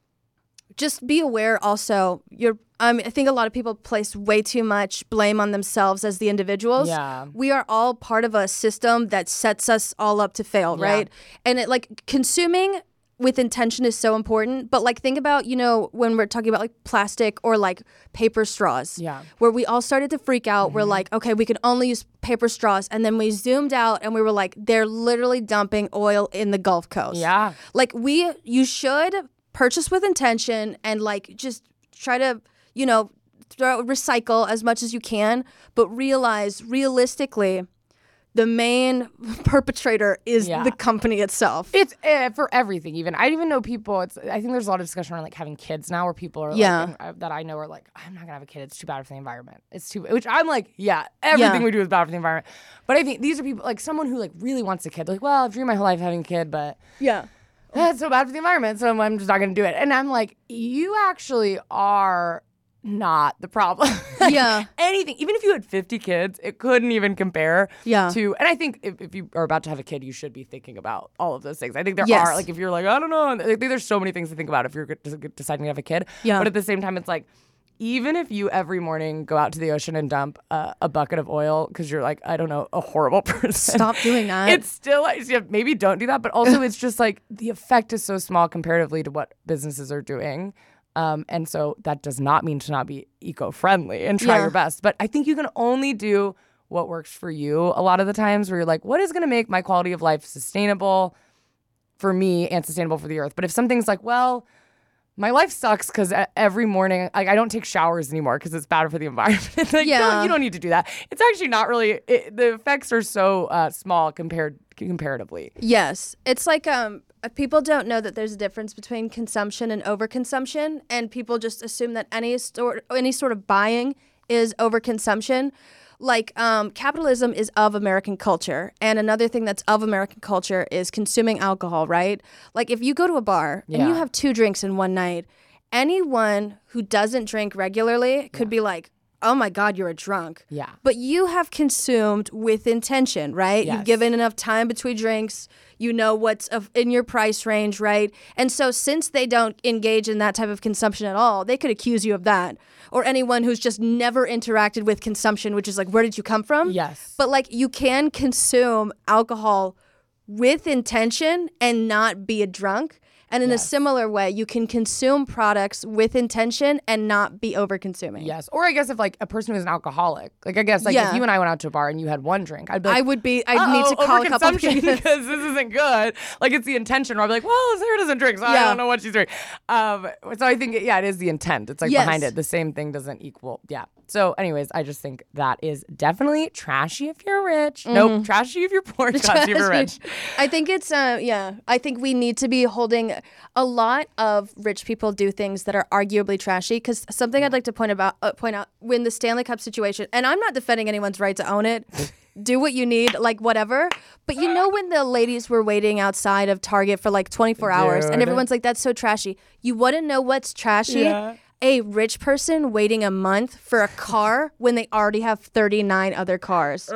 just be aware also, I think a lot of people place way too much blame on themselves as the individuals. Yeah. We are all part of a system that sets us all up to fail, right? And it, like, consuming with intention is so important. But, like, think about, you know, when we're talking about, like, plastic or, like, paper straws. Yeah. Where we all started to freak out. We're like, okay, we can only use paper straws. And then we zoomed out and we were like, they're literally dumping oil in the Gulf Coast. Yeah. Like, you should purchase with intention and, like, just try to, you know, recycle as much as you can, but realize realistically the main perpetrator is the company itself. It's for everything. Even I even know people. I think there's a lot of discussion around, like, having kids now, where people are like, that I know are like, I'm not gonna have a kid. It's too bad for the environment. It's too. Which I'm like, everything we do is bad for the environment. But I think these are people, like, someone who, like, really wants a kid. They're like, well, I've dreamed my whole life having a kid, but it's so bad for the environment, so I'm just not gonna do it. And I'm like, you actually are not the problem. Anything, even if you had 50 kids, it couldn't even compare to, and I think if you are about to have a kid, you should be thinking about all of those things. I think there are, like, if you're like, I don't know, I think there's so many things to think about if you're deciding to have a kid. But at the same time, it's like, even if you every morning go out to the ocean and dump a bucket of oil because you're, like, I don't know, a horrible person. Stop doing that. It's still, like, maybe don't do that. But also, it's just like the effect is so small comparatively to what businesses are doing. And so that does not mean to not be eco-friendly and try your best. But I think you can only do what works for you a lot of the times, where you're like, what is going to make my quality of life sustainable for me and sustainable for the earth? But if something's like, well, my life sucks because every morning, like, I don't take showers anymore because it's bad for the environment. It's like, no, you don't need to do that. It's actually not really, the effects are so small comparatively. Yes. It's like, people don't know that there's a difference between consumption and overconsumption, and people just assume that any sort of buying is overconsumption. Like, capitalism is of American culture, and another thing that's of American culture is consuming alcohol, right? Like, if you go to a bar and you have 2 drinks in one night, anyone who doesn't drink regularly could be like, oh my God, you're a drunk. Yeah. But you have consumed with intention, right? Yes. You've given enough time between drinks. You know what's in your price range, right? And so since they don't engage in that type of consumption at all, they could accuse you of that. Or anyone who's just never interacted with consumption, which is like, where did you come from? Yes. But, like, you can consume alcohol with intention and not be a drunk. And in a similar way, you can consume products with intention and not be over-consuming. Yes. Or I guess if, like, a person who's an alcoholic, like, I guess, like, if you and I went out to a bar and you had 1 drink, I'd be like, I'd need to call a couple of people because this isn't good. Like, it's the intention. Or I'd be like, well, Sarah doesn't drink, so I don't know what she's drinking. So I think, it is the intent. It's, like, behind it. The same thing doesn't equal. Yeah. So anyways, I just think that is definitely trashy if you're rich. Nope, trashy if you're poor, trashy if you're rich. I think it's, I think we need to be holding, a lot of rich people do things that are arguably trashy, because something I'd like to point out, when the Stanley Cup situation, and I'm not defending anyone's right to own it, do what you need, like, whatever. But you know when the ladies were waiting outside of Target for like 24 hours and everyone's like, that's so trashy. You wouldn't know what's trashy? Yeah. A rich person waiting a month for a car when they already have 39 other cars.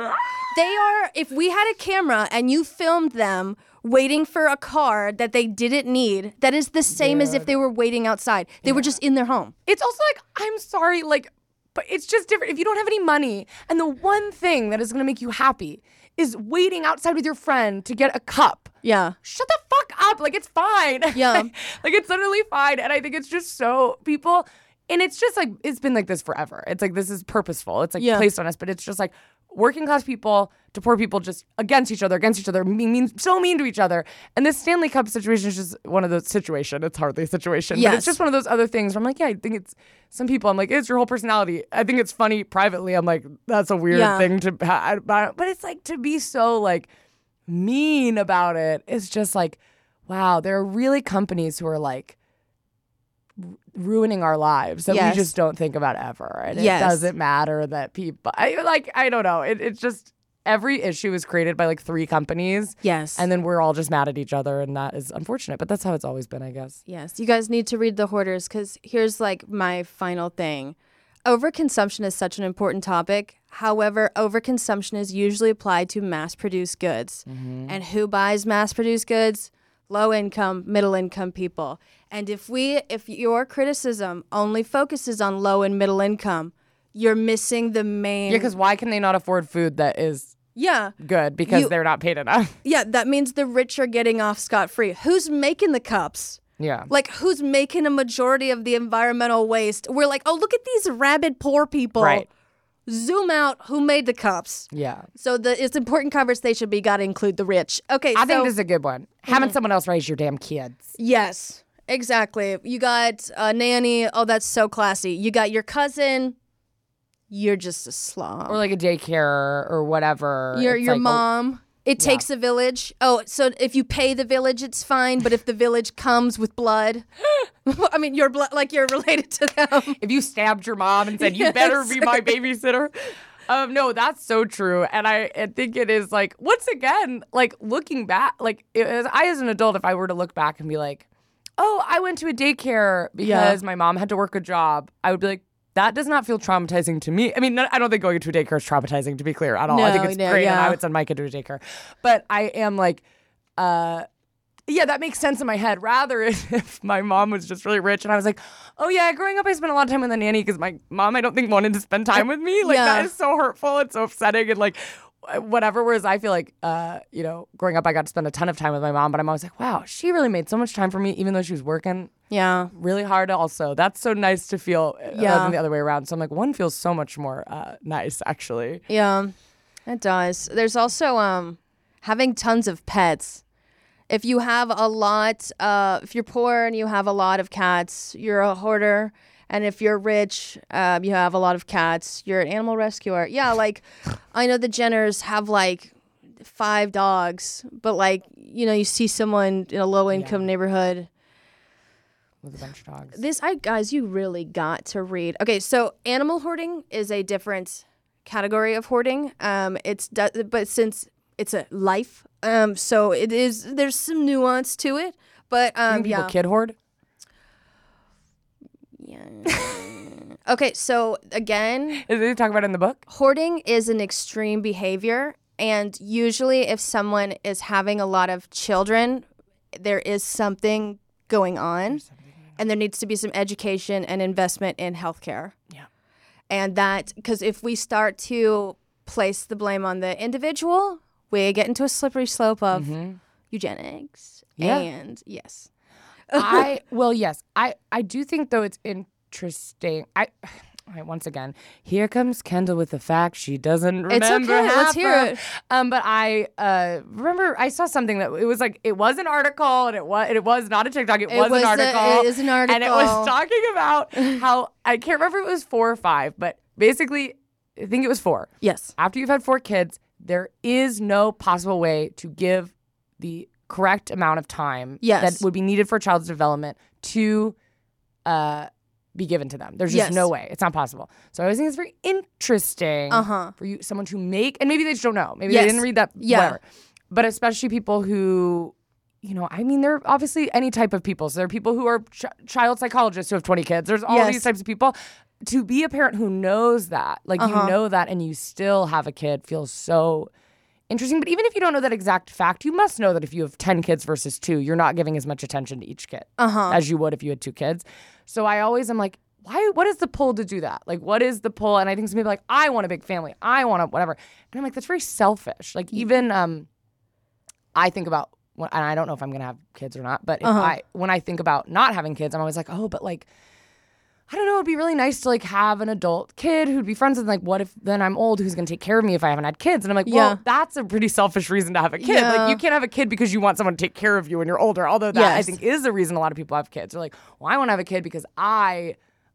If we had a camera and you filmed them waiting for a car that they didn't need, that is the same as if they were waiting outside. They were just in their home. It's also like, I'm sorry, like, but it's just different. If you don't have any money and the one thing that is going to make you happy is waiting outside with your friend to get a cup. Yeah. Shut the fuck up. Like, it's fine. Yeah. Like, it's literally fine. And I think it's just so people, and it's just like, it's been like this forever. It's like, this is purposeful. It's like placed on us, but it's just like working class people to poor people just against each other, so mean to each other. And this Stanley Cup situation is just one of those situations. It's hardly a situation, but it's just one of those other things where I'm like, yeah, I think it's some people, I'm like, it's your whole personality. I think it's funny privately. I'm like, that's a weird thing to, but it's like to be so like mean about it. It's just like, wow, there are really companies who are like ruining our lives that we just don't think about ever. And it doesn't matter that people, I don't know. It's just, every issue is created by like 3 companies. Yes. And then we're all just mad at each other, and that is unfortunate, but that's how it's always been, I guess. Yes. You guys need to read The Hoarders, because here's like my final thing. Overconsumption is such an important topic. However, overconsumption is usually applied to mass-produced goods. And who buys mass-produced goods? Low-income, middle-income people. And if your criticism only focuses on low and middle income, you're missing the main... Yeah, because why can they not afford food that is good? Because they're not paid enough. Yeah, that means the rich are getting off scot-free. Who's making the cups? Yeah. Like, who's making a majority of the environmental waste? We're like, oh, look at these rabid poor people. Right. Zoom out, who made the cups? Yeah. So it's important conversation, but you got to include the rich. Okay, I think this is a good one. Having someone else raise your damn kids. Yes, exactly. You got a nanny. Oh, that's so classy. You got your cousin. You're just a slob. Or like a daycare or whatever. Your like mom. It takes a village. Oh, so if you pay the village, it's fine. But if the village comes with blood, I mean, your blood, like you're related to them. If you stabbed your mom and said, you better be my babysitter. No, that's so true. And I think it is like, once again, like looking back, like as an adult, if I were to look back and be like, oh, I went to a daycare because my mom had to work a job, I would be like, that does not feel traumatizing to me. I mean, I don't think going to a daycare is traumatizing, to be clear, at all. No, I think it's great, and yeah. I would send Micah to a daycare. But I am like, yeah, that makes sense in my head. Rather, if my mom was just really rich and I was like, oh yeah, growing up I spent a lot of time with a nanny because my mom, I don't think, wanted to spend time with me. Like, that is so hurtful and so upsetting and like whatever. Whereas I feel like, growing up I got to spend a ton of time with my mom, but I'm always like, wow, she really made so much time for me even though she was working really hard also. That's so nice to feel than the other way around. So I'm like, one feels so much more nice, actually. Yeah, it does. There's also having tons of pets. If you have a lot, if you're poor and you have a lot of cats, you're a hoarder. And if you're rich, you have a lot of cats, you're an animal rescuer. Yeah, like, I know the Jenners have, like, 5 dogs. But, like, you see someone in a low-income neighborhood with a bunch of dogs. Guys, you really got to read. Okay, so animal hoarding is a different category of hoarding. But since it's a life, so it is. There's some nuance to it, but people kid hoard. Yeah. Okay, so again, Did they talk about it in the book? Hoarding is an extreme behavior, and usually, if someone is having a lot of children, there is something going on, and there needs to be some education and investment in healthcare. Yeah, and that because if we start to place the blame on the individual, we get into a slippery slope of eugenics. Yeah. And yes. I do think, though, it's interesting. Once again, here comes Kendall with the fact she doesn't remember. It's okay. Let's hear it. But I remember I saw something that it was like, it was an article, and it was not a TikTok. It was an article. It is an article, and it was talking about how, I can't remember if it was 4 or 5, but basically, I think it was 4. Yes. After you've had 4 kids, there is no possible way to give the correct amount of time that would be needed for a child's development to be given to them. There's just no way. It's not possible. So I always think it's very interesting for someone to make, and maybe they just don't know. Maybe they didn't read that, whatever. But especially people who, I mean, there are obviously any type of people. So there are people who are child psychologists who have 20 kids. There's all these types of people. To be a parent who knows that, like you know that, and you still have a kid feels so interesting. But even if you don't know that exact fact, you must know that if you have 10 kids versus 2, you're not giving as much attention to each kid as you would if you had 2 kids. So I always am like, what is the pull to do that? Like, what is the pull? And I think some people are like, I want a big family. I want a whatever. And I'm like, that's very selfish. Like, even I think about, and I don't know if I'm going to have kids or not, but when I think about not having kids, I'm always like, oh, but like, I don't know, it'd be really nice to like have an adult kid who'd be friends with, like, what if then I'm old, who's going to take care of me if I haven't had kids? And I'm like, well, that's a pretty selfish reason to have a kid. Yeah. Like, you can't have a kid because you want someone to take care of you when you're older. Although that I think is the reason a lot of people have kids. They're like, well, I want to have a kid because I.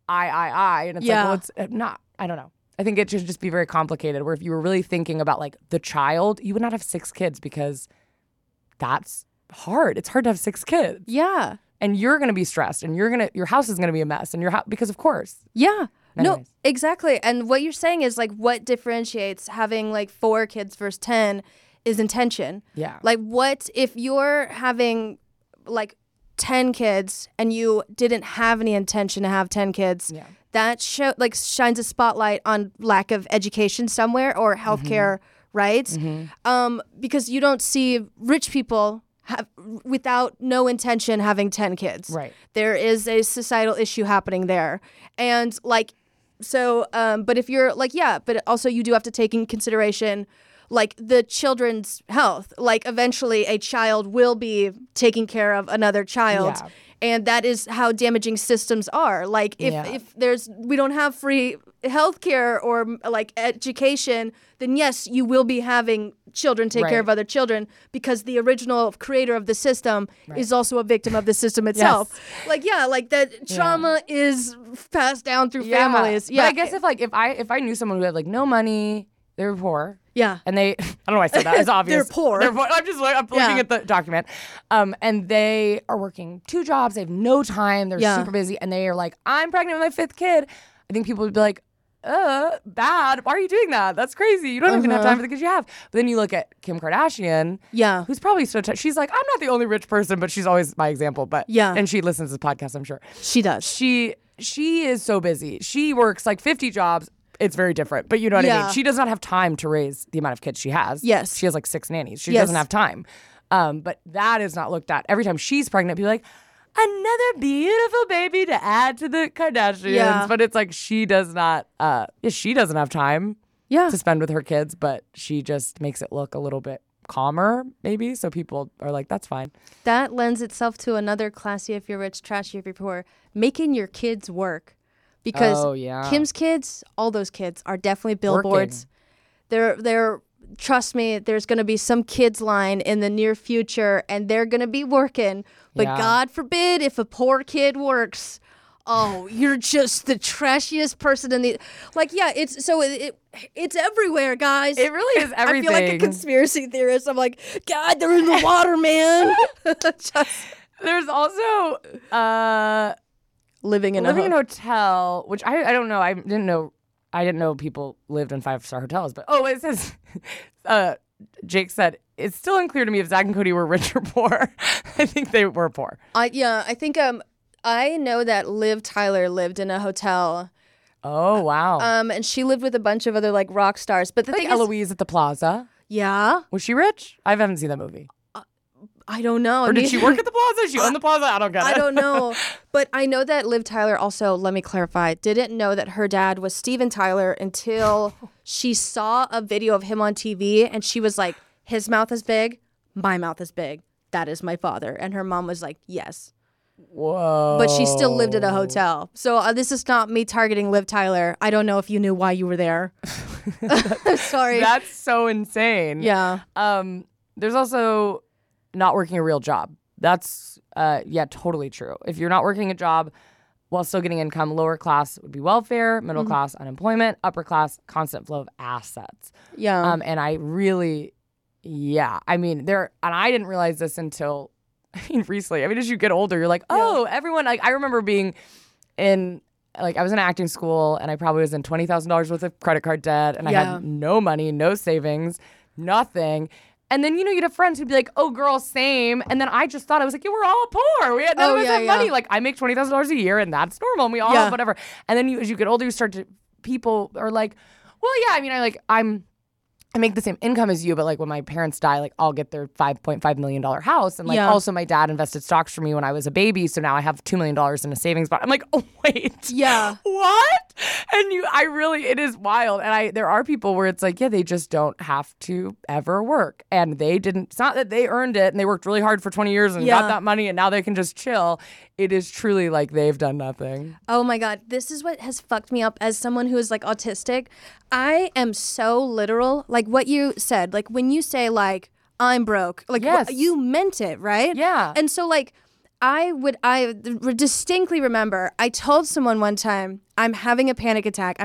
And it's like, well, it's not, I don't know. I think it should just be very complicated where if you were really thinking about like the child, you would not have 6 kids because that's hard. It's hard to have 6 kids. Yeah. And you're going to be stressed and your house is going to be a mess and because of course. Yeah. Anyways. No, exactly. And what you're saying is like what differentiates having like 4 kids versus 10 is intention. Yeah. Like what if you're having like 10 kids and you didn't have any intention to have 10 kids? Yeah. That shines a spotlight on lack of education somewhere or healthcare rights. Because you don't see rich people without no intention having 10 kids. Right. There is a societal issue happening there. And like, so, but if you're like, but also you do have to take in consideration like the children's health. Like eventually a child will be taking care of another child. Yeah. And that is how damaging systems are. Like if we don't have free healthcare or like education, then yes, you will be having children take care of other children because the original creator of the system is also a victim of the system itself. Like that trauma is passed down through families. But I guess if I knew someone who had like no money, they were poor. Yeah. And I don't know why I said that. It's obvious. They're poor. I'm looking at the document. And they are working 2 jobs. They have no time. They're super busy. And they are like, I'm pregnant with my 5th kid. I think people would be like, bad. Why are you doing that? That's crazy. You don't even have time for the kids you have. But then you look at Kim Kardashian. Yeah. Who's probably she's like, I'm not the only rich person, but she's always my example. But and she listens to the podcast, I'm sure. She does. She is so busy. She works like 50 jobs. It's very different, but you know what I mean? She doesn't have time to raise the amount of kids she has. Yes. She has like 6 nannies. She doesn't have time. But that is not looked at. Every time she's pregnant, people are like, another beautiful baby to add to the Kardashians. Yeah. But it's like she does not, she doesn't have time to spend with her kids, but she just makes it look a little bit calmer, maybe. So people are like, that's fine. That lends itself to another classy if you're rich, trashy if you're poor, making your kids work. Because Kim's kids, all those kids are definitely billboards. They're trust me, there's going to be some kids line in the near future and they're going to be working. But God forbid if a poor kid works. Oh, you're just the trashiest person in the it's everywhere, guys. It really is everything. I feel like a conspiracy theorist. I'm like, God, they're in the water, man. There's also living in a hotel, which I don't know. I didn't know people lived in 5-star hotels, but it says Jake said it's still unclear to me if Zach and Cody were rich or poor. I think they were poor. I think I know that Liv Tyler lived in a hotel. Oh wow. And she lived with a bunch of other like rock stars. But the thing Eloise at the Plaza. Yeah. Was she rich? I haven't seen that movie. I don't know. Or did she work at the Plaza? She owned the Plaza? I don't get it. I don't know. But I know that Liv Tyler also, let me clarify, didn't know that her dad was Steven Tyler until she saw a video of him on TV and she was like, his mouth is big, my mouth is big. That is my father. And her mom was like, yes. Whoa. But she still lived at a hotel. So this is not me targeting Liv Tyler. I don't know if you knew why you were there. I'm sorry. That's so insane. Yeah. There's also not working a real job. That's totally true. If you're not working a job while still getting income, lower class would be welfare, middle class unemployment, upper class constant flow of assets. Yeah. And I really, I mean, and I didn't realize this until recently. I mean, as you get older, you're like, everyone, like I remember being in, like I was in acting school and I probably was in $20,000 worth of credit card debt and I had no money, no savings, nothing. And then, you'd have friends who'd be like, oh, girl, same. And then I just thought, I was like, we're all poor. We had none of us have money. Like, I make $20,000 a year and that's normal. And we all have whatever. And then as you get older, people are like, well, yeah, I mean, I make the same income as you, but like when my parents die, like I'll get their $5.5 million house. And like Yeah. also my dad invested stocks for me when I was a baby. So now I have $2 million in a savings bond. I'm like, oh, wait. Yeah. What? And it is wild. And there are people where it's like, yeah, they just don't have to ever work. And it's not that they earned it and they worked really hard for 20 years and got that money and now they can just chill. It is truly like they've done nothing. Oh my God. This is what has fucked me up as someone who is like autistic. I am so literal. Like what you said, like when you say like, I'm broke, like Yes. you meant it, right? Yeah. And so like, I distinctly remember I told someone one time, I'm having a panic attack.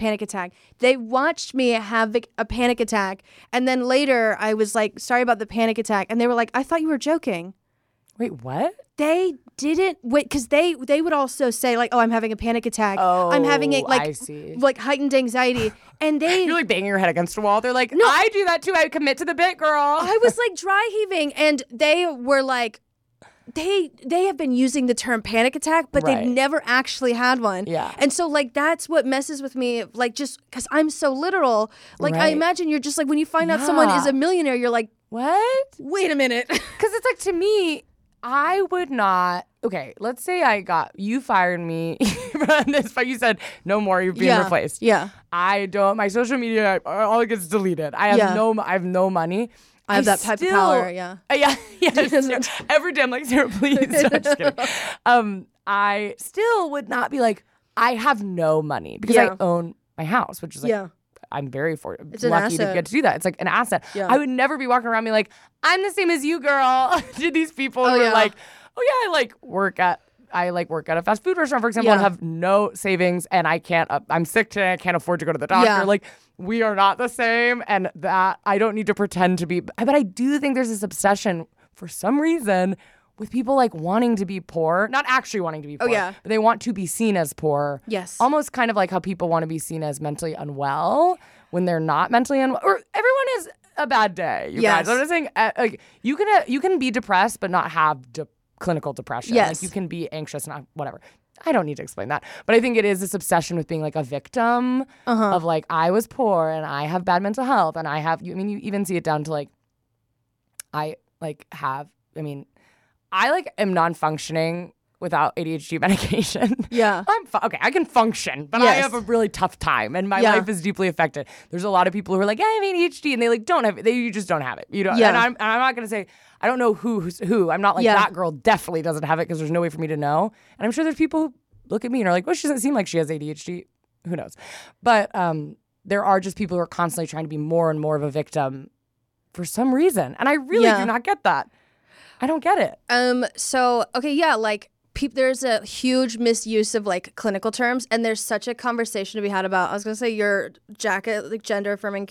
They watched me have a panic attack. And then later I was like, sorry about the panic attack. And they were like, I thought you were joking. Wait, what? They didn't wait because they would also say like, oh, I'm having a panic attack. I'm having a I see. like heightened anxiety. And You're like banging your head against a wall. They're like, I do that too. I commit to the bit, girl. I was like dry heaving, and they were like, they have been using the term panic attack, but Right. they've never actually had one. Yeah. And so like that's what messes with me, like just because I'm so literal. Like I Right. imagine you're just like when you find out someone is a millionaire, you're like, What? wait a minute. Because it's like, to me, I would not. Okay, let's say you fired me from this, but you said no more. You're being replaced. Yeah. I don't. My social media all gets deleted. I have I have no money. I have that type of power. Yeah. Yeah. Yes. Every day I'm like, Sarah, please. I'm just kidding. I still would not be like, I have no money because I own my house, which is like. I'm very It's an lucky to asset. get to do that. It's like an asset. Yeah. I would never be walking around being like, I'm the same as you, girl. To these people who are like, oh yeah, I work at a fast food restaurant, for example, and have no savings, and I can't. I'm sick today. I can't afford to go to the doctor. Yeah. Like, we are not the same, and that I don't need to pretend to be. But I do think there's this obsession for some reason with people like wanting to be poor, not actually wanting to be poor, yeah. but they want to be seen as poor. Yes. Almost kind of like how people want to be seen as mentally unwell when they're not mentally unwell. Or everyone has a bad day, you Yes. guys. I'm just saying, like, you can be depressed but not have clinical depression. Yes. Like, you can be anxious and whatever. I don't need to explain that. But I think it is this obsession with being like a victim of like, I was poor and I have bad mental health and you even see it down to like, I am non-functioning without ADHD medication. Yeah. Okay, I can function, but I have a really tough time and my life is deeply affected. There's a lot of people who are like, I have ADHD and they like don't have it. You just don't have it. You don't. Yeah. And I'm not going to say, I don't know who's who. I'm not like that girl definitely doesn't have it because there's no way for me to know. And I'm sure there's people who look at me and are like, well, she doesn't seem like she has ADHD. Who knows? But there are just people who are constantly trying to be more and more of a victim for some reason. And I really do not get that. I don't get it. So, okay, yeah, like there's a huge misuse of like clinical terms, and there's such a conversation to be had about, I was going to say your jacket, like gender affirming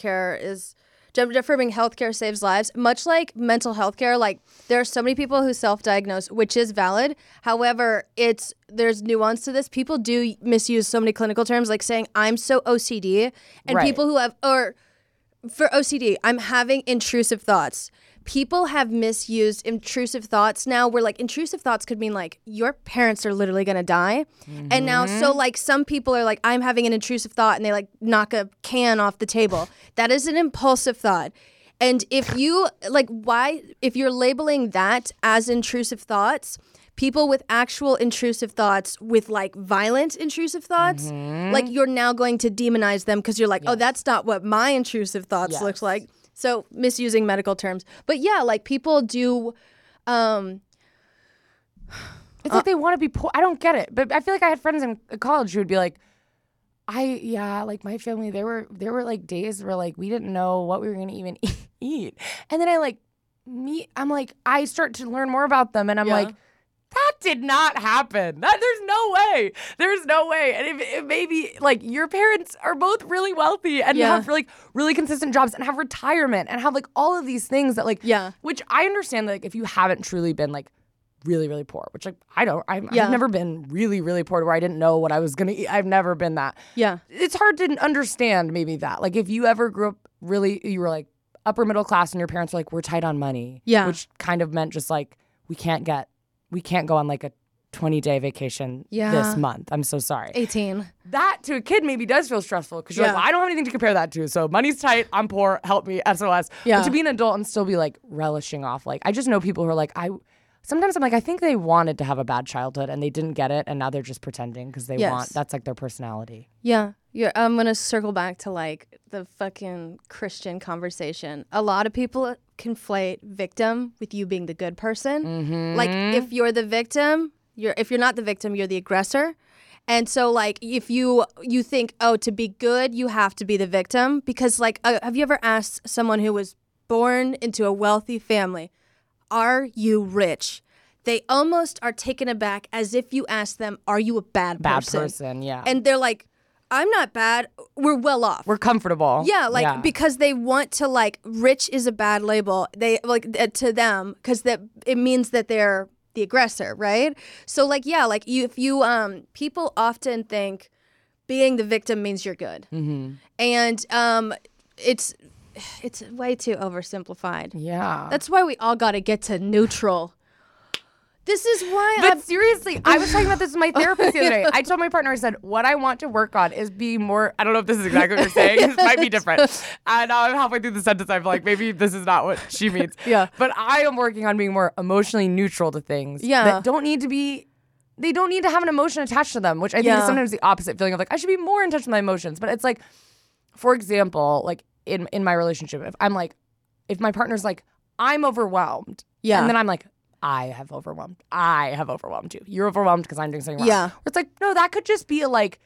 healthcare saves lives, much like mental health care. Like there are so many people who self-diagnose, which is valid. However, there's nuance to this. People do misuse so many clinical terms, like saying I'm so OCD, and people who have, or for OCD, I'm having intrusive thoughts. People have misused intrusive thoughts now, where like intrusive thoughts could mean like your parents are literally going to die. Mm-hmm. And now, so like some people are like, I'm having an intrusive thought, and they like knock a can off the table. That is an impulsive thought. And if you like, if you're labeling that as intrusive thoughts, people with actual intrusive thoughts, with like violent intrusive thoughts, like you're now going to demonize them because you're like, oh, that's not what my intrusive thoughts looks like. So misusing medical terms. But yeah, like people do. It's like they want to be poor. I don't get it. But I feel like I had friends in college who would be like, like my family, there were like days where like we didn't know what we were going to even eat. And then I start to learn more about them, and I'm like, that did not happen. There's no way. There's no way. And if maybe like your parents are both really wealthy and have like really consistent jobs and have retirement and have like all of these things that like, which I understand that like if you haven't truly been like really, really poor, which like I've never been really, really poor to where I didn't know what I was going to eat. I've never been that. Yeah. It's hard to understand maybe that. Like if you ever grew up you were like upper middle class and your parents were like, we're tight on money. Yeah. Which kind of meant just like, we can't go on like a 20-day vacation Yeah. this month. I'm so sorry. 18. That to a kid maybe does feel stressful because you're Yeah. like, well, I don't have anything to compare that to. So money's tight. I'm poor. Help me. SOS. Yeah. But to be an adult and still be like relishing off. Like I just know people who are like, sometimes I'm like, I think they wanted to have a bad childhood and they didn't get it. And now they're just pretending because they Yes. that's like their personality. Yeah. I'm going to circle back to like the fucking Christian conversation. A lot of people conflate victim with you being the good person. Mm-hmm. Like if you're the victim, if you're not the victim, you're the aggressor. And so like if you think, oh, to be good, you have to be the victim. Because like, have you ever asked someone who was born into a wealthy family, are you rich? They almost are taken aback as if you ask them, are you a bad person? Yeah. And they're like, I'm not bad. We're well off. We're comfortable. Yeah, like because they want to like rich is a bad label. They like to them because that it means that they're the aggressor, right? So like like if you people often think being the victim means you're good, and it's way too oversimplified. Yeah. That's why we all got to get to neutral. This is why But seriously, I was talking about this with my therapist the other day. I told my partner, I said, what I want to work on is be more, I don't know if this is exactly what you're saying. This might be different. And now I'm halfway through the sentence. I'm like, maybe this is not what she means. Yeah. But I am working on being more emotionally neutral to things Yeah. that don't need to be, they don't need to have an emotion attached to them, which I think is sometimes the opposite feeling of like, I should be more in touch with my emotions. But it's like, for example, like in my relationship, if I'm like, if my partner's like, I'm overwhelmed. Yeah. And then I'm like, I have overwhelmed you. You're overwhelmed because I'm doing something wrong. Yeah. It's like, no, that could just be like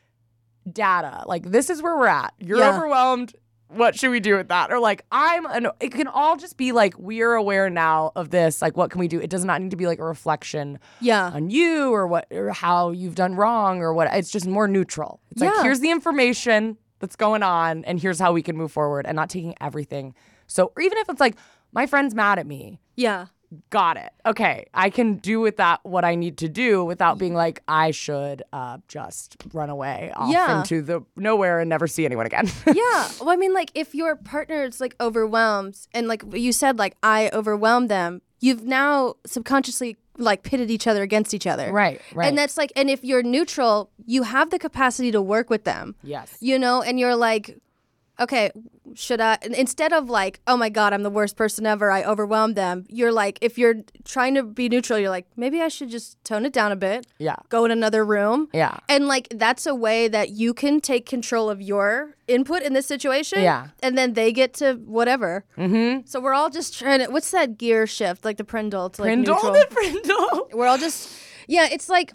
data. Like, this is where we're at. You're Yeah. overwhelmed. What should we do with that? Or like, it can all just be like, we're aware now of this. Like, what can we do? It does not need to be like a reflection on you or how you've done wrong or what. It's just more neutral. It's like, here's the information that's going on and here's how we can move forward and not taking everything. So, or even if it's like, my friend's mad at me. Yeah. Got it. Okay. I can do with that what I need to do without being like, I should just run away off into the nowhere and never see anyone again. Yeah. Well, I mean, like, if your partner's like overwhelmed and like you said, like, I overwhelmed them, you've now subconsciously like pitted each other against each other. Right. And that's like, and if you're neutral, you have the capacity to work with them. Yes. You know, and you're like, okay, should I, instead of like, oh my God, I'm the worst person ever, I overwhelmed them, you're like, if you're trying to be neutral, you're like, maybe I should just tone it down a bit. Yeah. Go in another room. Yeah. And like, that's a way that you can take control of your input in this situation. Yeah. And then they get to whatever. Mm-hmm. So we're all just trying to, what's that gear shift? Like the Prindle to like Prindle? neutral. Prindle. We're all just, yeah, it's like,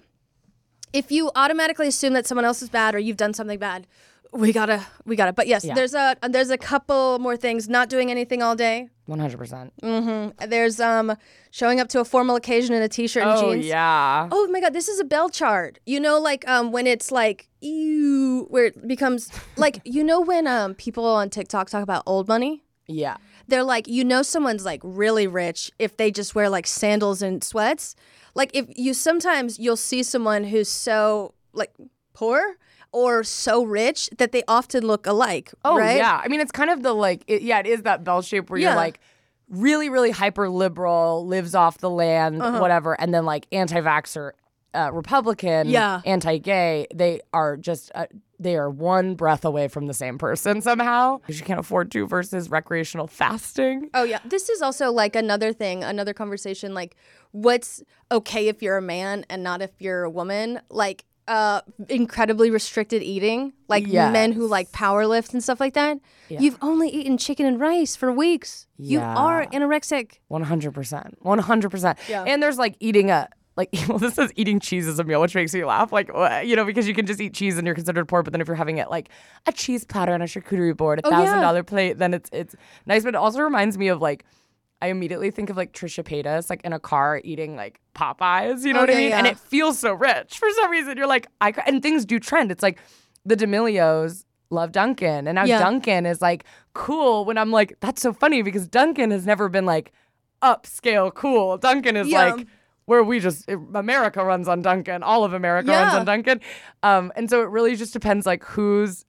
if you automatically assume that someone else is bad or you've done something bad, we gotta. But yes, there's a couple more things. Not doing anything all day. 100%. Mm-hmm. There's showing up to a formal occasion in a t-shirt and jeans. Oh, yeah. Oh my God, this is a bell chart. You know, like when it's like, ew, where it becomes like, you know, when people on TikTok talk about old money? Yeah. They're like, you know, someone's like really rich if they just wear like sandals and sweats. Like if you sometimes you'll see someone who's so like poor or so rich that they often look alike. Oh, right? yeah. I mean, it's kind of the like, it is that bell shape where you're like really, really hyper liberal, lives off the land, whatever, and then like anti-vaxxer, Republican, anti-gay. They are just, they are one breath away from the same person somehow. Because you can't afford to versus recreational fasting. Oh, yeah. This is also like another thing, another conversation, like what's okay if you're a man and not if you're a woman. Like, incredibly restricted eating, like men who like power lift and stuff like that. Yeah. You've only eaten chicken and rice for weeks. You are anorexic. 100%. 100%. Yeah. And there's like eating well, this says eating cheese as a meal, which makes me laugh. Like, you know, because you can just eat cheese and you're considered poor. But then if you're having it like a cheese platter on a charcuterie board, $1,000 plate, then it's nice. But it also reminds me of like, I immediately think of like Trisha Paytas, like in a car eating like Popeyes, you know what I mean? Yeah. And it feels so rich for some reason. You're like, and things do trend. It's like the D'Amelios love Dunkin'. And now Dunkin' is like cool when I'm like, that's so funny because Dunkin' has never been like upscale cool. Dunkin' is like where America runs on Dunkin'. All of America runs on Dunkin'. And so it really just depends like who's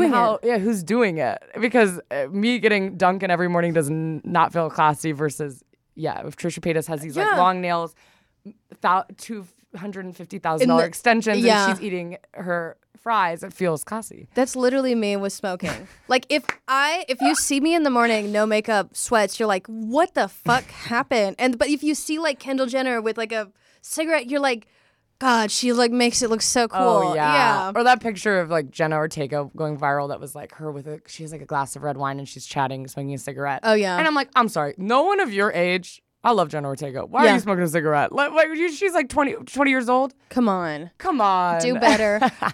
doing it? Because me getting Dunkin' every morning does not feel classy versus, if Trisha Paytas has these like long nails, $150,000 extensions yeah. and she's eating her fries, it feels classy. That's literally me with smoking. Like if you see me in the morning, no makeup, sweats, you're like, what the fuck happened? But if you see like Kendall Jenner with like a cigarette, you're like, God, she like makes it look so cool. Oh, yeah. Or that picture of like Jenna Ortega going viral that was like her she has like a glass of red wine and she's chatting, smoking a cigarette. Oh, yeah. And I'm like, I'm sorry, no one of your age, I love Jenna Ortega. Why are you smoking a cigarette? She's like 20 years old. Come on. Do better.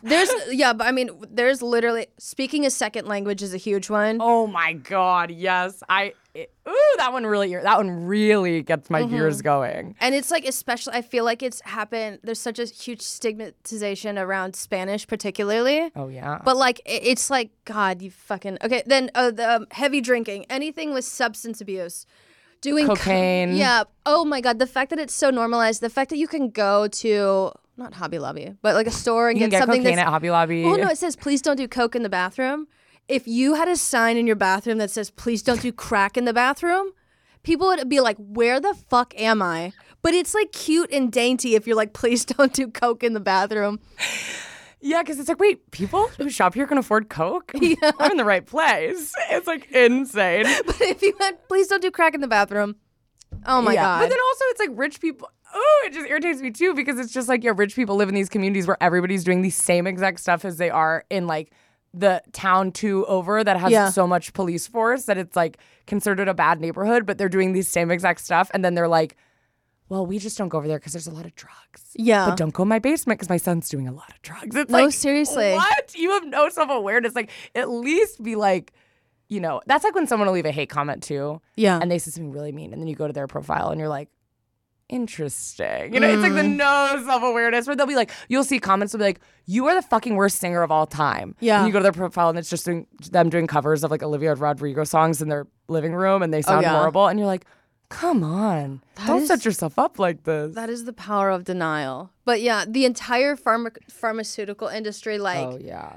But I mean, there's literally, speaking a second language is a huge one. Oh my God, yes. That one really gets my gears going. And it's like, especially, I feel like it's happened, there's such a huge stigmatization around Spanish particularly. Oh yeah. But like, it's like, God, you fucking, okay, then the heavy drinking, anything with substance abuse. Doing cocaine. Yeah. Oh my God. The fact that it's so normalized, the fact that you can go to, not Hobby Lobby, but like a store and you get something cocaine at Hobby Lobby. Oh no, it says, please don't do coke in the bathroom. If you had a sign in your bathroom that says, please don't do crack in the bathroom, people would be like, where the fuck am I? But it's like cute and dainty if you're like, please don't do coke in the bathroom. Yeah, because it's like, wait, people who shop here can afford Coke? Yeah. I'm in the right place. It's like insane. But if you had, please don't do crack in the bathroom. Oh my God. But then also it's like rich people. Oh, it just irritates me too because it's just like, yeah, rich people live in these communities where everybody's doing the same exact stuff as they are in like the town 2 over that has so much police force that it's like considered a bad neighborhood, but they're doing the same exact stuff. And then they're like, well, we just don't go over there because there's a lot of drugs. Yeah. But don't go in my basement because my son's doing a lot of drugs. It's no, like, seriously. What? You have no self-awareness. Like, at least be like, you know, that's like when someone will leave a hate comment too. Yeah. And they say something really mean. And then you go to their profile and you're like, interesting. You know, it's like the no self-awareness where they'll be like, you'll see comments will be like, you are the fucking worst singer of all time. Yeah. And you go to their profile and it's just them doing covers of like Olivia Rodrigo songs in their living room and they sound horrible. And you're like, come on. Don't set yourself up like this. That is the power of denial. But yeah, the entire pharmaceutical industry, like,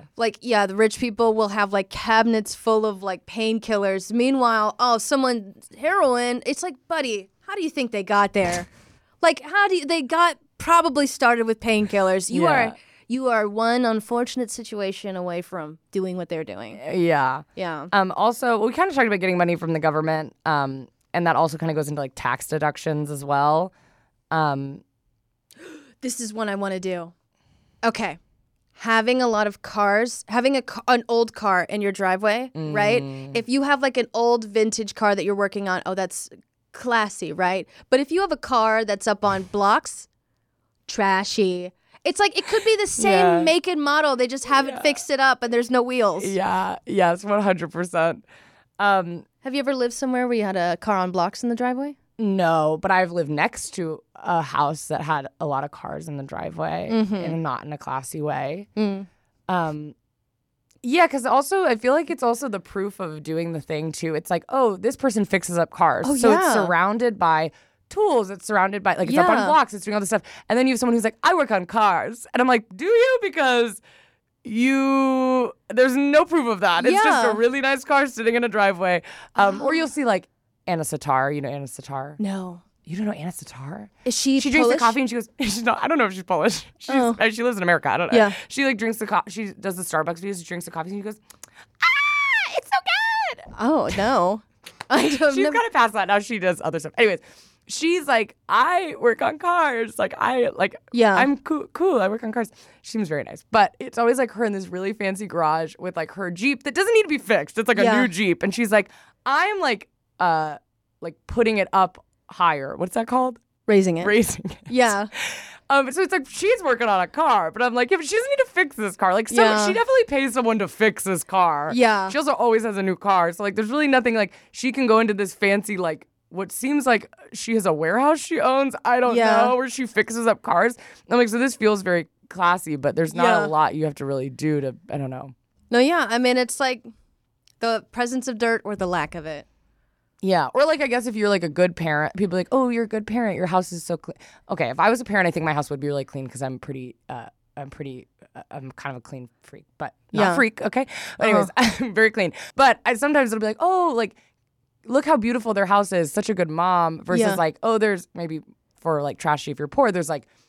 the rich people will have like cabinets full of like painkillers. Meanwhile, someone heroin. It's like, buddy, how do you think they got there? Like, they got probably started with painkillers. You are one unfortunate situation away from doing what they're doing. Yeah. Yeah. Also, we kind of talked about getting money from the government. And that also kind of goes into like tax deductions as well. This is one I want to do. Okay. Having a lot of cars, having an old car in your driveway, right? If you have like an old vintage car that you're working on, that's classy, right? But if you have a car that's up on blocks, trashy. It's like it could be the same make and model. They just haven't fixed it up and there's no wheels. Yeah. Yes, 100%. Have you ever lived somewhere where you had a car on blocks in the driveway? No, but I've lived next to a house that had a lot of cars in the driveway and not in a classy way. Yeah, because also I feel like it's also the proof of doing the thing too. It's like, oh, this person fixes up cars. It's surrounded by tools. It's surrounded by, like, it's up on blocks. It's doing all this stuff. And then you have someone who's like, I work on cars. And I'm like, do you? Because there's no proof of that. It's just a really nice car sitting in a driveway. Or you'll see like Anna Sitar. You know Anna Sitar? No. You don't know Anna Sitar? Is she She Polish? drinks the coffee and she goes, I don't know if she's Polish. She lives in America. I don't know. Yeah. She like drinks the coffee. She does the Starbucks videos. She drinks the coffee and she goes, it's so good. Oh, no. She's kind of past that. Now she does other stuff. Anyways, she's like, I work on cars. Like, I'm cool. I work on cars. She seems very nice. But it's always like her in this really fancy garage with like her Jeep that doesn't need to be fixed. It's like a new Jeep. And she's like, I'm like putting it up higher. What's that called? Raising it. Yeah. So it's like she's working on a car, but I'm like, yeah, but she doesn't need to fix this car. Like, she definitely pays someone to fix this car. Yeah. She also always has a new car. So like, there's really nothing like she can go into this fancy, like, what seems like she has a warehouse she owns. I don't know, where she fixes up cars. I'm like, so this feels very classy, but there's not a lot you have to really do to, I don't know. No, yeah. I mean, it's like the presence of dirt or the lack of it. Yeah. Or like, I guess if you're like a good parent, people are like, oh, you're a good parent. Your house is so clean. Okay. If I was a parent, I think my house would be really clean because I'm kind of a clean freak, but not freak. Okay. But anyways, I'm very clean. But sometimes it'll be like, oh, like, look how beautiful their house is. Such a good mom versus like, oh, there's maybe for like trashy if you're poor, there's like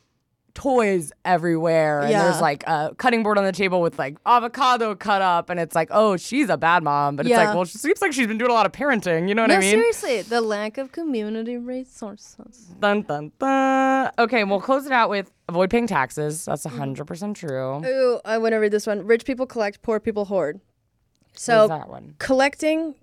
toys everywhere, and Yeah. there's like a cutting board on the table with like avocado cut up, and it's like, oh, she's a bad mom, but it's Yeah. like, well, she seems like she's been doing a lot of parenting. You know what No, I mean? seriously, the lack of community resources. Dun, dun, dun. Okay, we'll close it out with avoid paying taxes. That's 100% true. Ooh, I want to read this one. Rich people collect, poor people hoard. What So is that one? collecting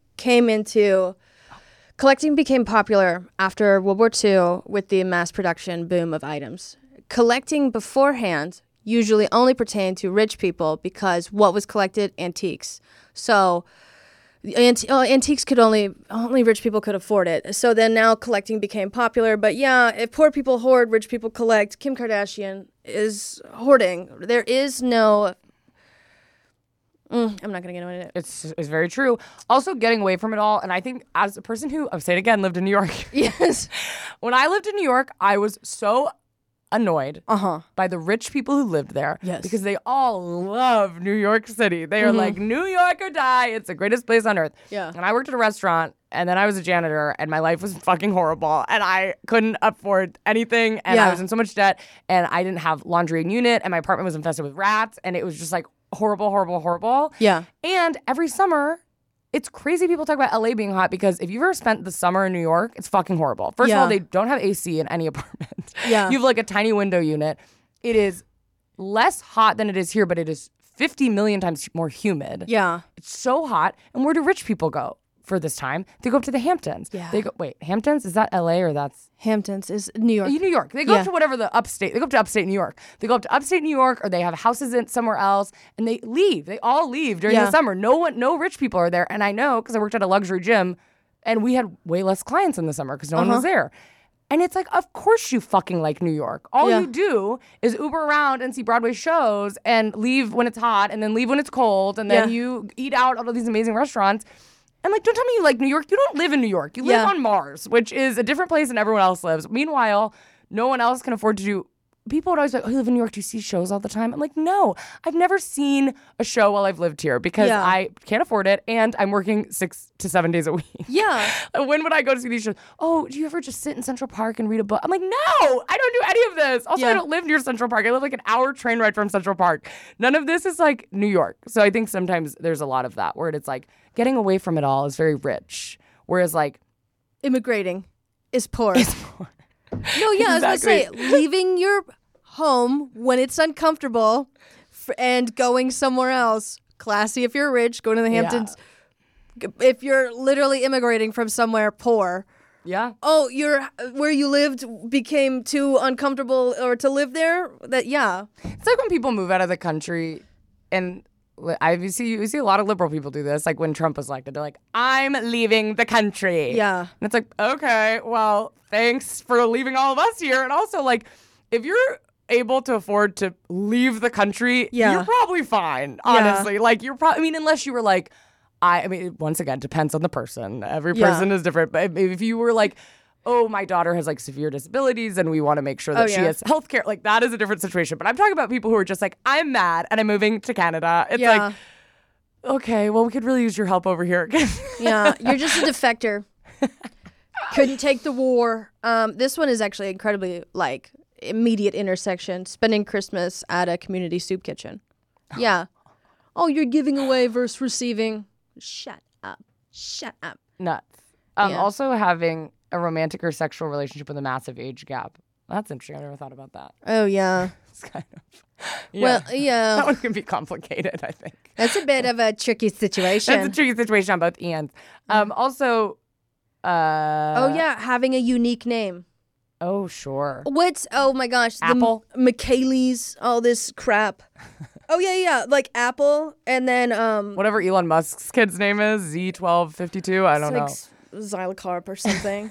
became popular after World War II with the mass production boom of items. Collecting beforehand usually only pertained to rich people because what was collected? Antiques. So antiques could only rich people could afford it. So then now collecting became popular. But yeah, if poor people hoard, rich people collect. Kim Kardashian is hoarding. There is no... I'm not going to get into it. It's very true. Also, getting away from it all. And I think as a person who, I'll say it again, lived in New York. Yes. When I lived in New York, I was so annoyed by the rich people who lived there. Yes. Because they all love New York City. They are like, New York or die. It's the greatest place on earth. Yeah. And I worked at a restaurant, and then I was a janitor, and my life was fucking horrible. And I couldn't afford anything, and I was in so much debt, and I didn't have laundry and unit, and my apartment was infested with rats, and it was just like horrible, horrible, horrible. Yeah. And every summer, it's crazy people talk about LA being hot because if you've ever spent the summer in New York, it's fucking horrible. First of all, they don't have AC in any apartment. Yeah. You have like a tiny window unit. It is less hot than it is here, but it is 50 million times more humid. Yeah. It's so hot. And where do rich people go for this time? They go up to the Hamptons. Yeah. They go, wait, Hamptons? Is that LA or that's... Hamptons is New York. New York. They go Yeah. up to whatever the upstate. They go up to upstate New York. They go up to upstate New York, or they have houses in somewhere else, and they leave. They all leave during the summer. No rich people are there, and I know because I worked at a luxury gym, and we had way less clients in the summer because no one was there. And it's like, of course you fucking like New York. All you do is Uber around and see Broadway shows and leave when it's hot, and then leave when it's cold, and then you eat out at all these amazing restaurants. And like, don't tell me you like New York. You don't live in New York. You live on Mars, which is a different place than everyone else lives. Meanwhile, no one else can afford to do. People would always be like, oh, you live in New York. Do you see shows all the time? I'm like, no, I've never seen a show while I've lived here because I can't afford it. And I'm working 6 to 7 days a week. Yeah. When would I go to see these shows? Oh, do you ever just sit in Central Park and read a book? I'm like, no, I don't do any of this. Also, I don't live near Central Park. I live like an hour train ride from Central Park. None of this is like New York. So I think sometimes there's a lot of that where it's like getting away from it all is very rich. Whereas like Immigrating is poor. No, yeah, I was going to say, leaving your home when it's uncomfortable and going somewhere else. Classy if you're rich, going to the Hamptons. If you're literally immigrating from somewhere poor. Yeah. Oh, where you lived became too uncomfortable or to live there? It's like when people move out of the country, and you see a lot of liberal people do this. Like when Trump was elected, they're like, I'm leaving the country. Yeah. And it's like, okay, well, thanks for leaving all of us here. And also, like, if you're able to afford to leave the country, you're probably fine, honestly. Like, you're probably, I mean, unless you were like, once again, depends on the person. Every person is different. But if you were like, oh, my daughter has like severe disabilities and we want to make sure that she has health care, like that is a different situation. But I'm talking about people who are just like, I'm mad and I'm moving to Canada. It's like, okay, well, we could really use your help over here. Yeah, you're just a defector. Couldn't take the war. This one is actually incredibly like immediate intersection. Spending Christmas at a community soup kitchen. Yeah. Oh, you're giving away versus receiving. Shut up. Shut up. Nuts. Also having a romantic or sexual relationship with a massive age gap. That's interesting. I never thought about that. Oh, yeah. It's kind of... Well, yeah. That one can be complicated, I think. That's a bit of a tricky situation. That's a tricky situation on both ends. Also... oh, yeah. Having a unique name. Oh, sure. Oh, my gosh. Apple? The McKaylee's, all this crap. Oh, yeah. Like Apple and then... whatever Elon Musk's kid's name is, Z1252, I don't know. Xylocarp or something.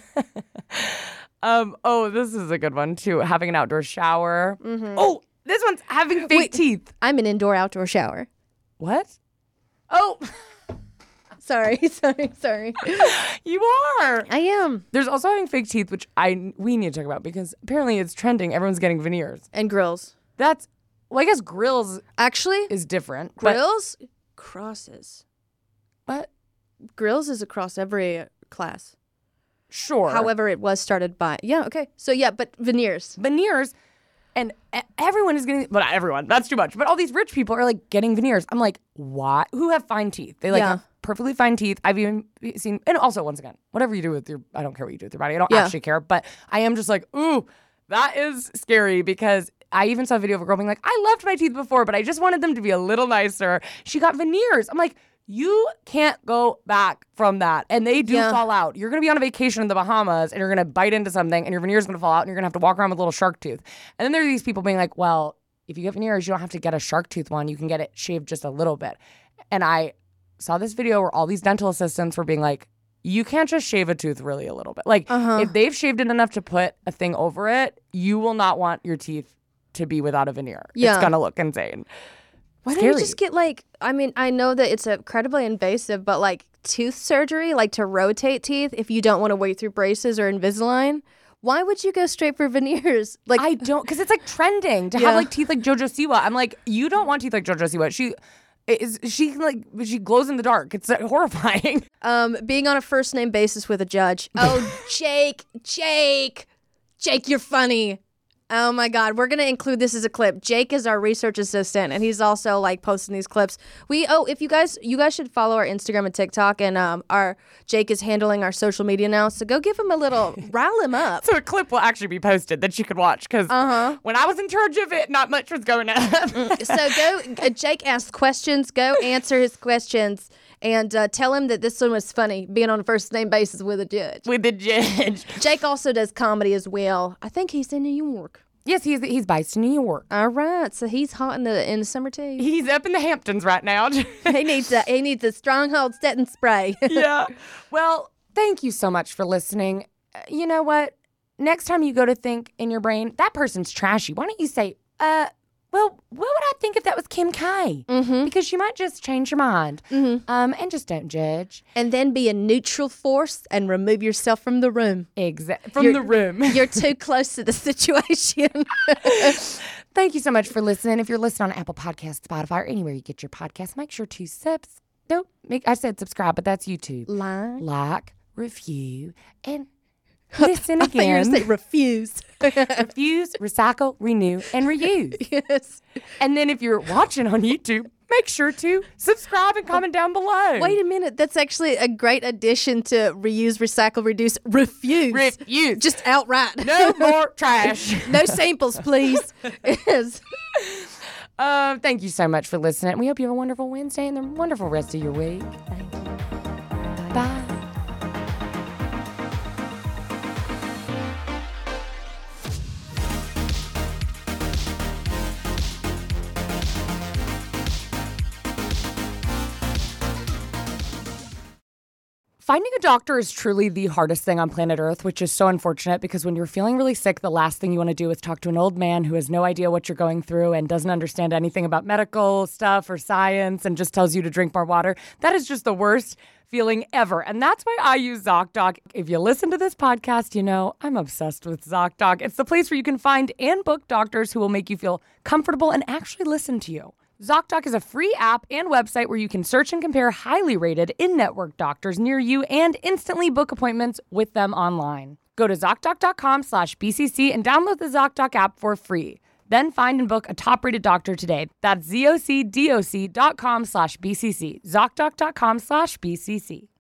This is a good one, too. Having an outdoor shower. Mm-hmm. Oh, this one's having fake teeth. I'm an indoor-outdoor shower. What? Oh... Sorry. You are. I am. There's also having fake teeth, which we need to talk about because apparently it's trending. Everyone's getting veneers. And grills. I guess grills actually is different. Grills? Crosses. What? Grills is across every class. Sure. However, it was started by... Yeah, okay. So, yeah, but veneers. Veneers. And everyone is getting, well, not everyone, that's too much, but all these rich people are like getting veneers. I'm like, why? Who have fine teeth? They like have perfectly fine teeth. I've even seen, and also once again, whatever you do with your, I don't care what you do with your body. I don't actually care, but I am just like, ooh, that is scary because I even saw a video of a girl being like, I loved my teeth before, but I just wanted them to be a little nicer. She got veneers. I'm like, you can't go back from that. And they do fall out. You're going to be on a vacation in the Bahamas and you're going to bite into something and your veneer is going to fall out and you're going to have to walk around with a little shark tooth. And then there are these people being like, well, if you get veneers, you don't have to get a shark tooth one. You can get it shaved just a little bit. And I saw this video where all these dental assistants were being like, you can't just shave a tooth really a little bit. Like if they've shaved it enough to put a thing over it, you will not want your teeth to be without a veneer. It's going to look insane. Why don't you just get like, I mean, I know that it's incredibly invasive, but like tooth surgery, like to rotate teeth if you don't want to wait through braces or Invisalign. Why would you go straight for veneers? Like I don't, because it's like trending to have like teeth like JoJo Siwa. I'm like, you don't want teeth like JoJo Siwa. She glows in the dark. It's horrifying. Being on a first name basis with a judge. Oh, Jake, you're funny. Oh my God, we're gonna include this as a clip. Jake is our research assistant, and he's also like posting these clips. If you guys should follow our Instagram and TikTok, and our Jake is handling our social media now. So go give him a little, rile him up. So a clip will actually be posted that you could watch because when I was in charge of it, not much was going on. So go, Jake asks questions. Go answer his questions. And tell him that this one was funny, being on a first name basis with a judge. Jake also does comedy as well. I think he's in New York. Yes, he's based in New York. All right, so he's hot in the summer too. He's up in the Hamptons right now. he needs a Stronghold setting spray. Yeah. Well, thank you so much for listening. You know what? Next time you go to think in your brain, that person's trashy. Why don't you say, well, what would I think if that was Kim K? Because she might just change your mind. And just don't judge. And then be a neutral force and remove yourself from the room. Exactly. The room. You're too close to the situation. Thank you so much for listening. If you're listening on Apple Podcasts, Spotify, or anywhere you get your podcasts, make sure to I said subscribe, but that's YouTube. Like, review, and listen again. I thought you were going to say refuse. Refuse, recycle, renew, and reuse. Yes. And then if you're watching on YouTube, make sure to subscribe and comment down below. Wait a minute. That's actually a great addition to reuse, recycle, reduce, refuse. Refuse. Just outright. No more trash. No samples, please. Yes. Thank you so much for listening. We hope you have a wonderful Wednesday and a wonderful rest of your week. Thank you. Bye. Finding a doctor is truly the hardest thing on planet Earth, which is so unfortunate because when you're feeling really sick, the last thing you want to do is talk to an old man who has no idea what you're going through and doesn't understand anything about medical stuff or science and just tells you to drink more water. That is just the worst feeling ever. And that's why I use ZocDoc. If you listen to this podcast, you know I'm obsessed with ZocDoc. It's the place where you can find and book doctors who will make you feel comfortable and actually listen to you. ZocDoc is a free app and website where you can search and compare highly rated in-network doctors near you and instantly book appointments with them online. Go to ZocDoc.com/BCC and download the ZocDoc app for free. Then find and book a top-rated doctor today. That's ZocDoc.com/BCC. ZocDoc.com/BCC.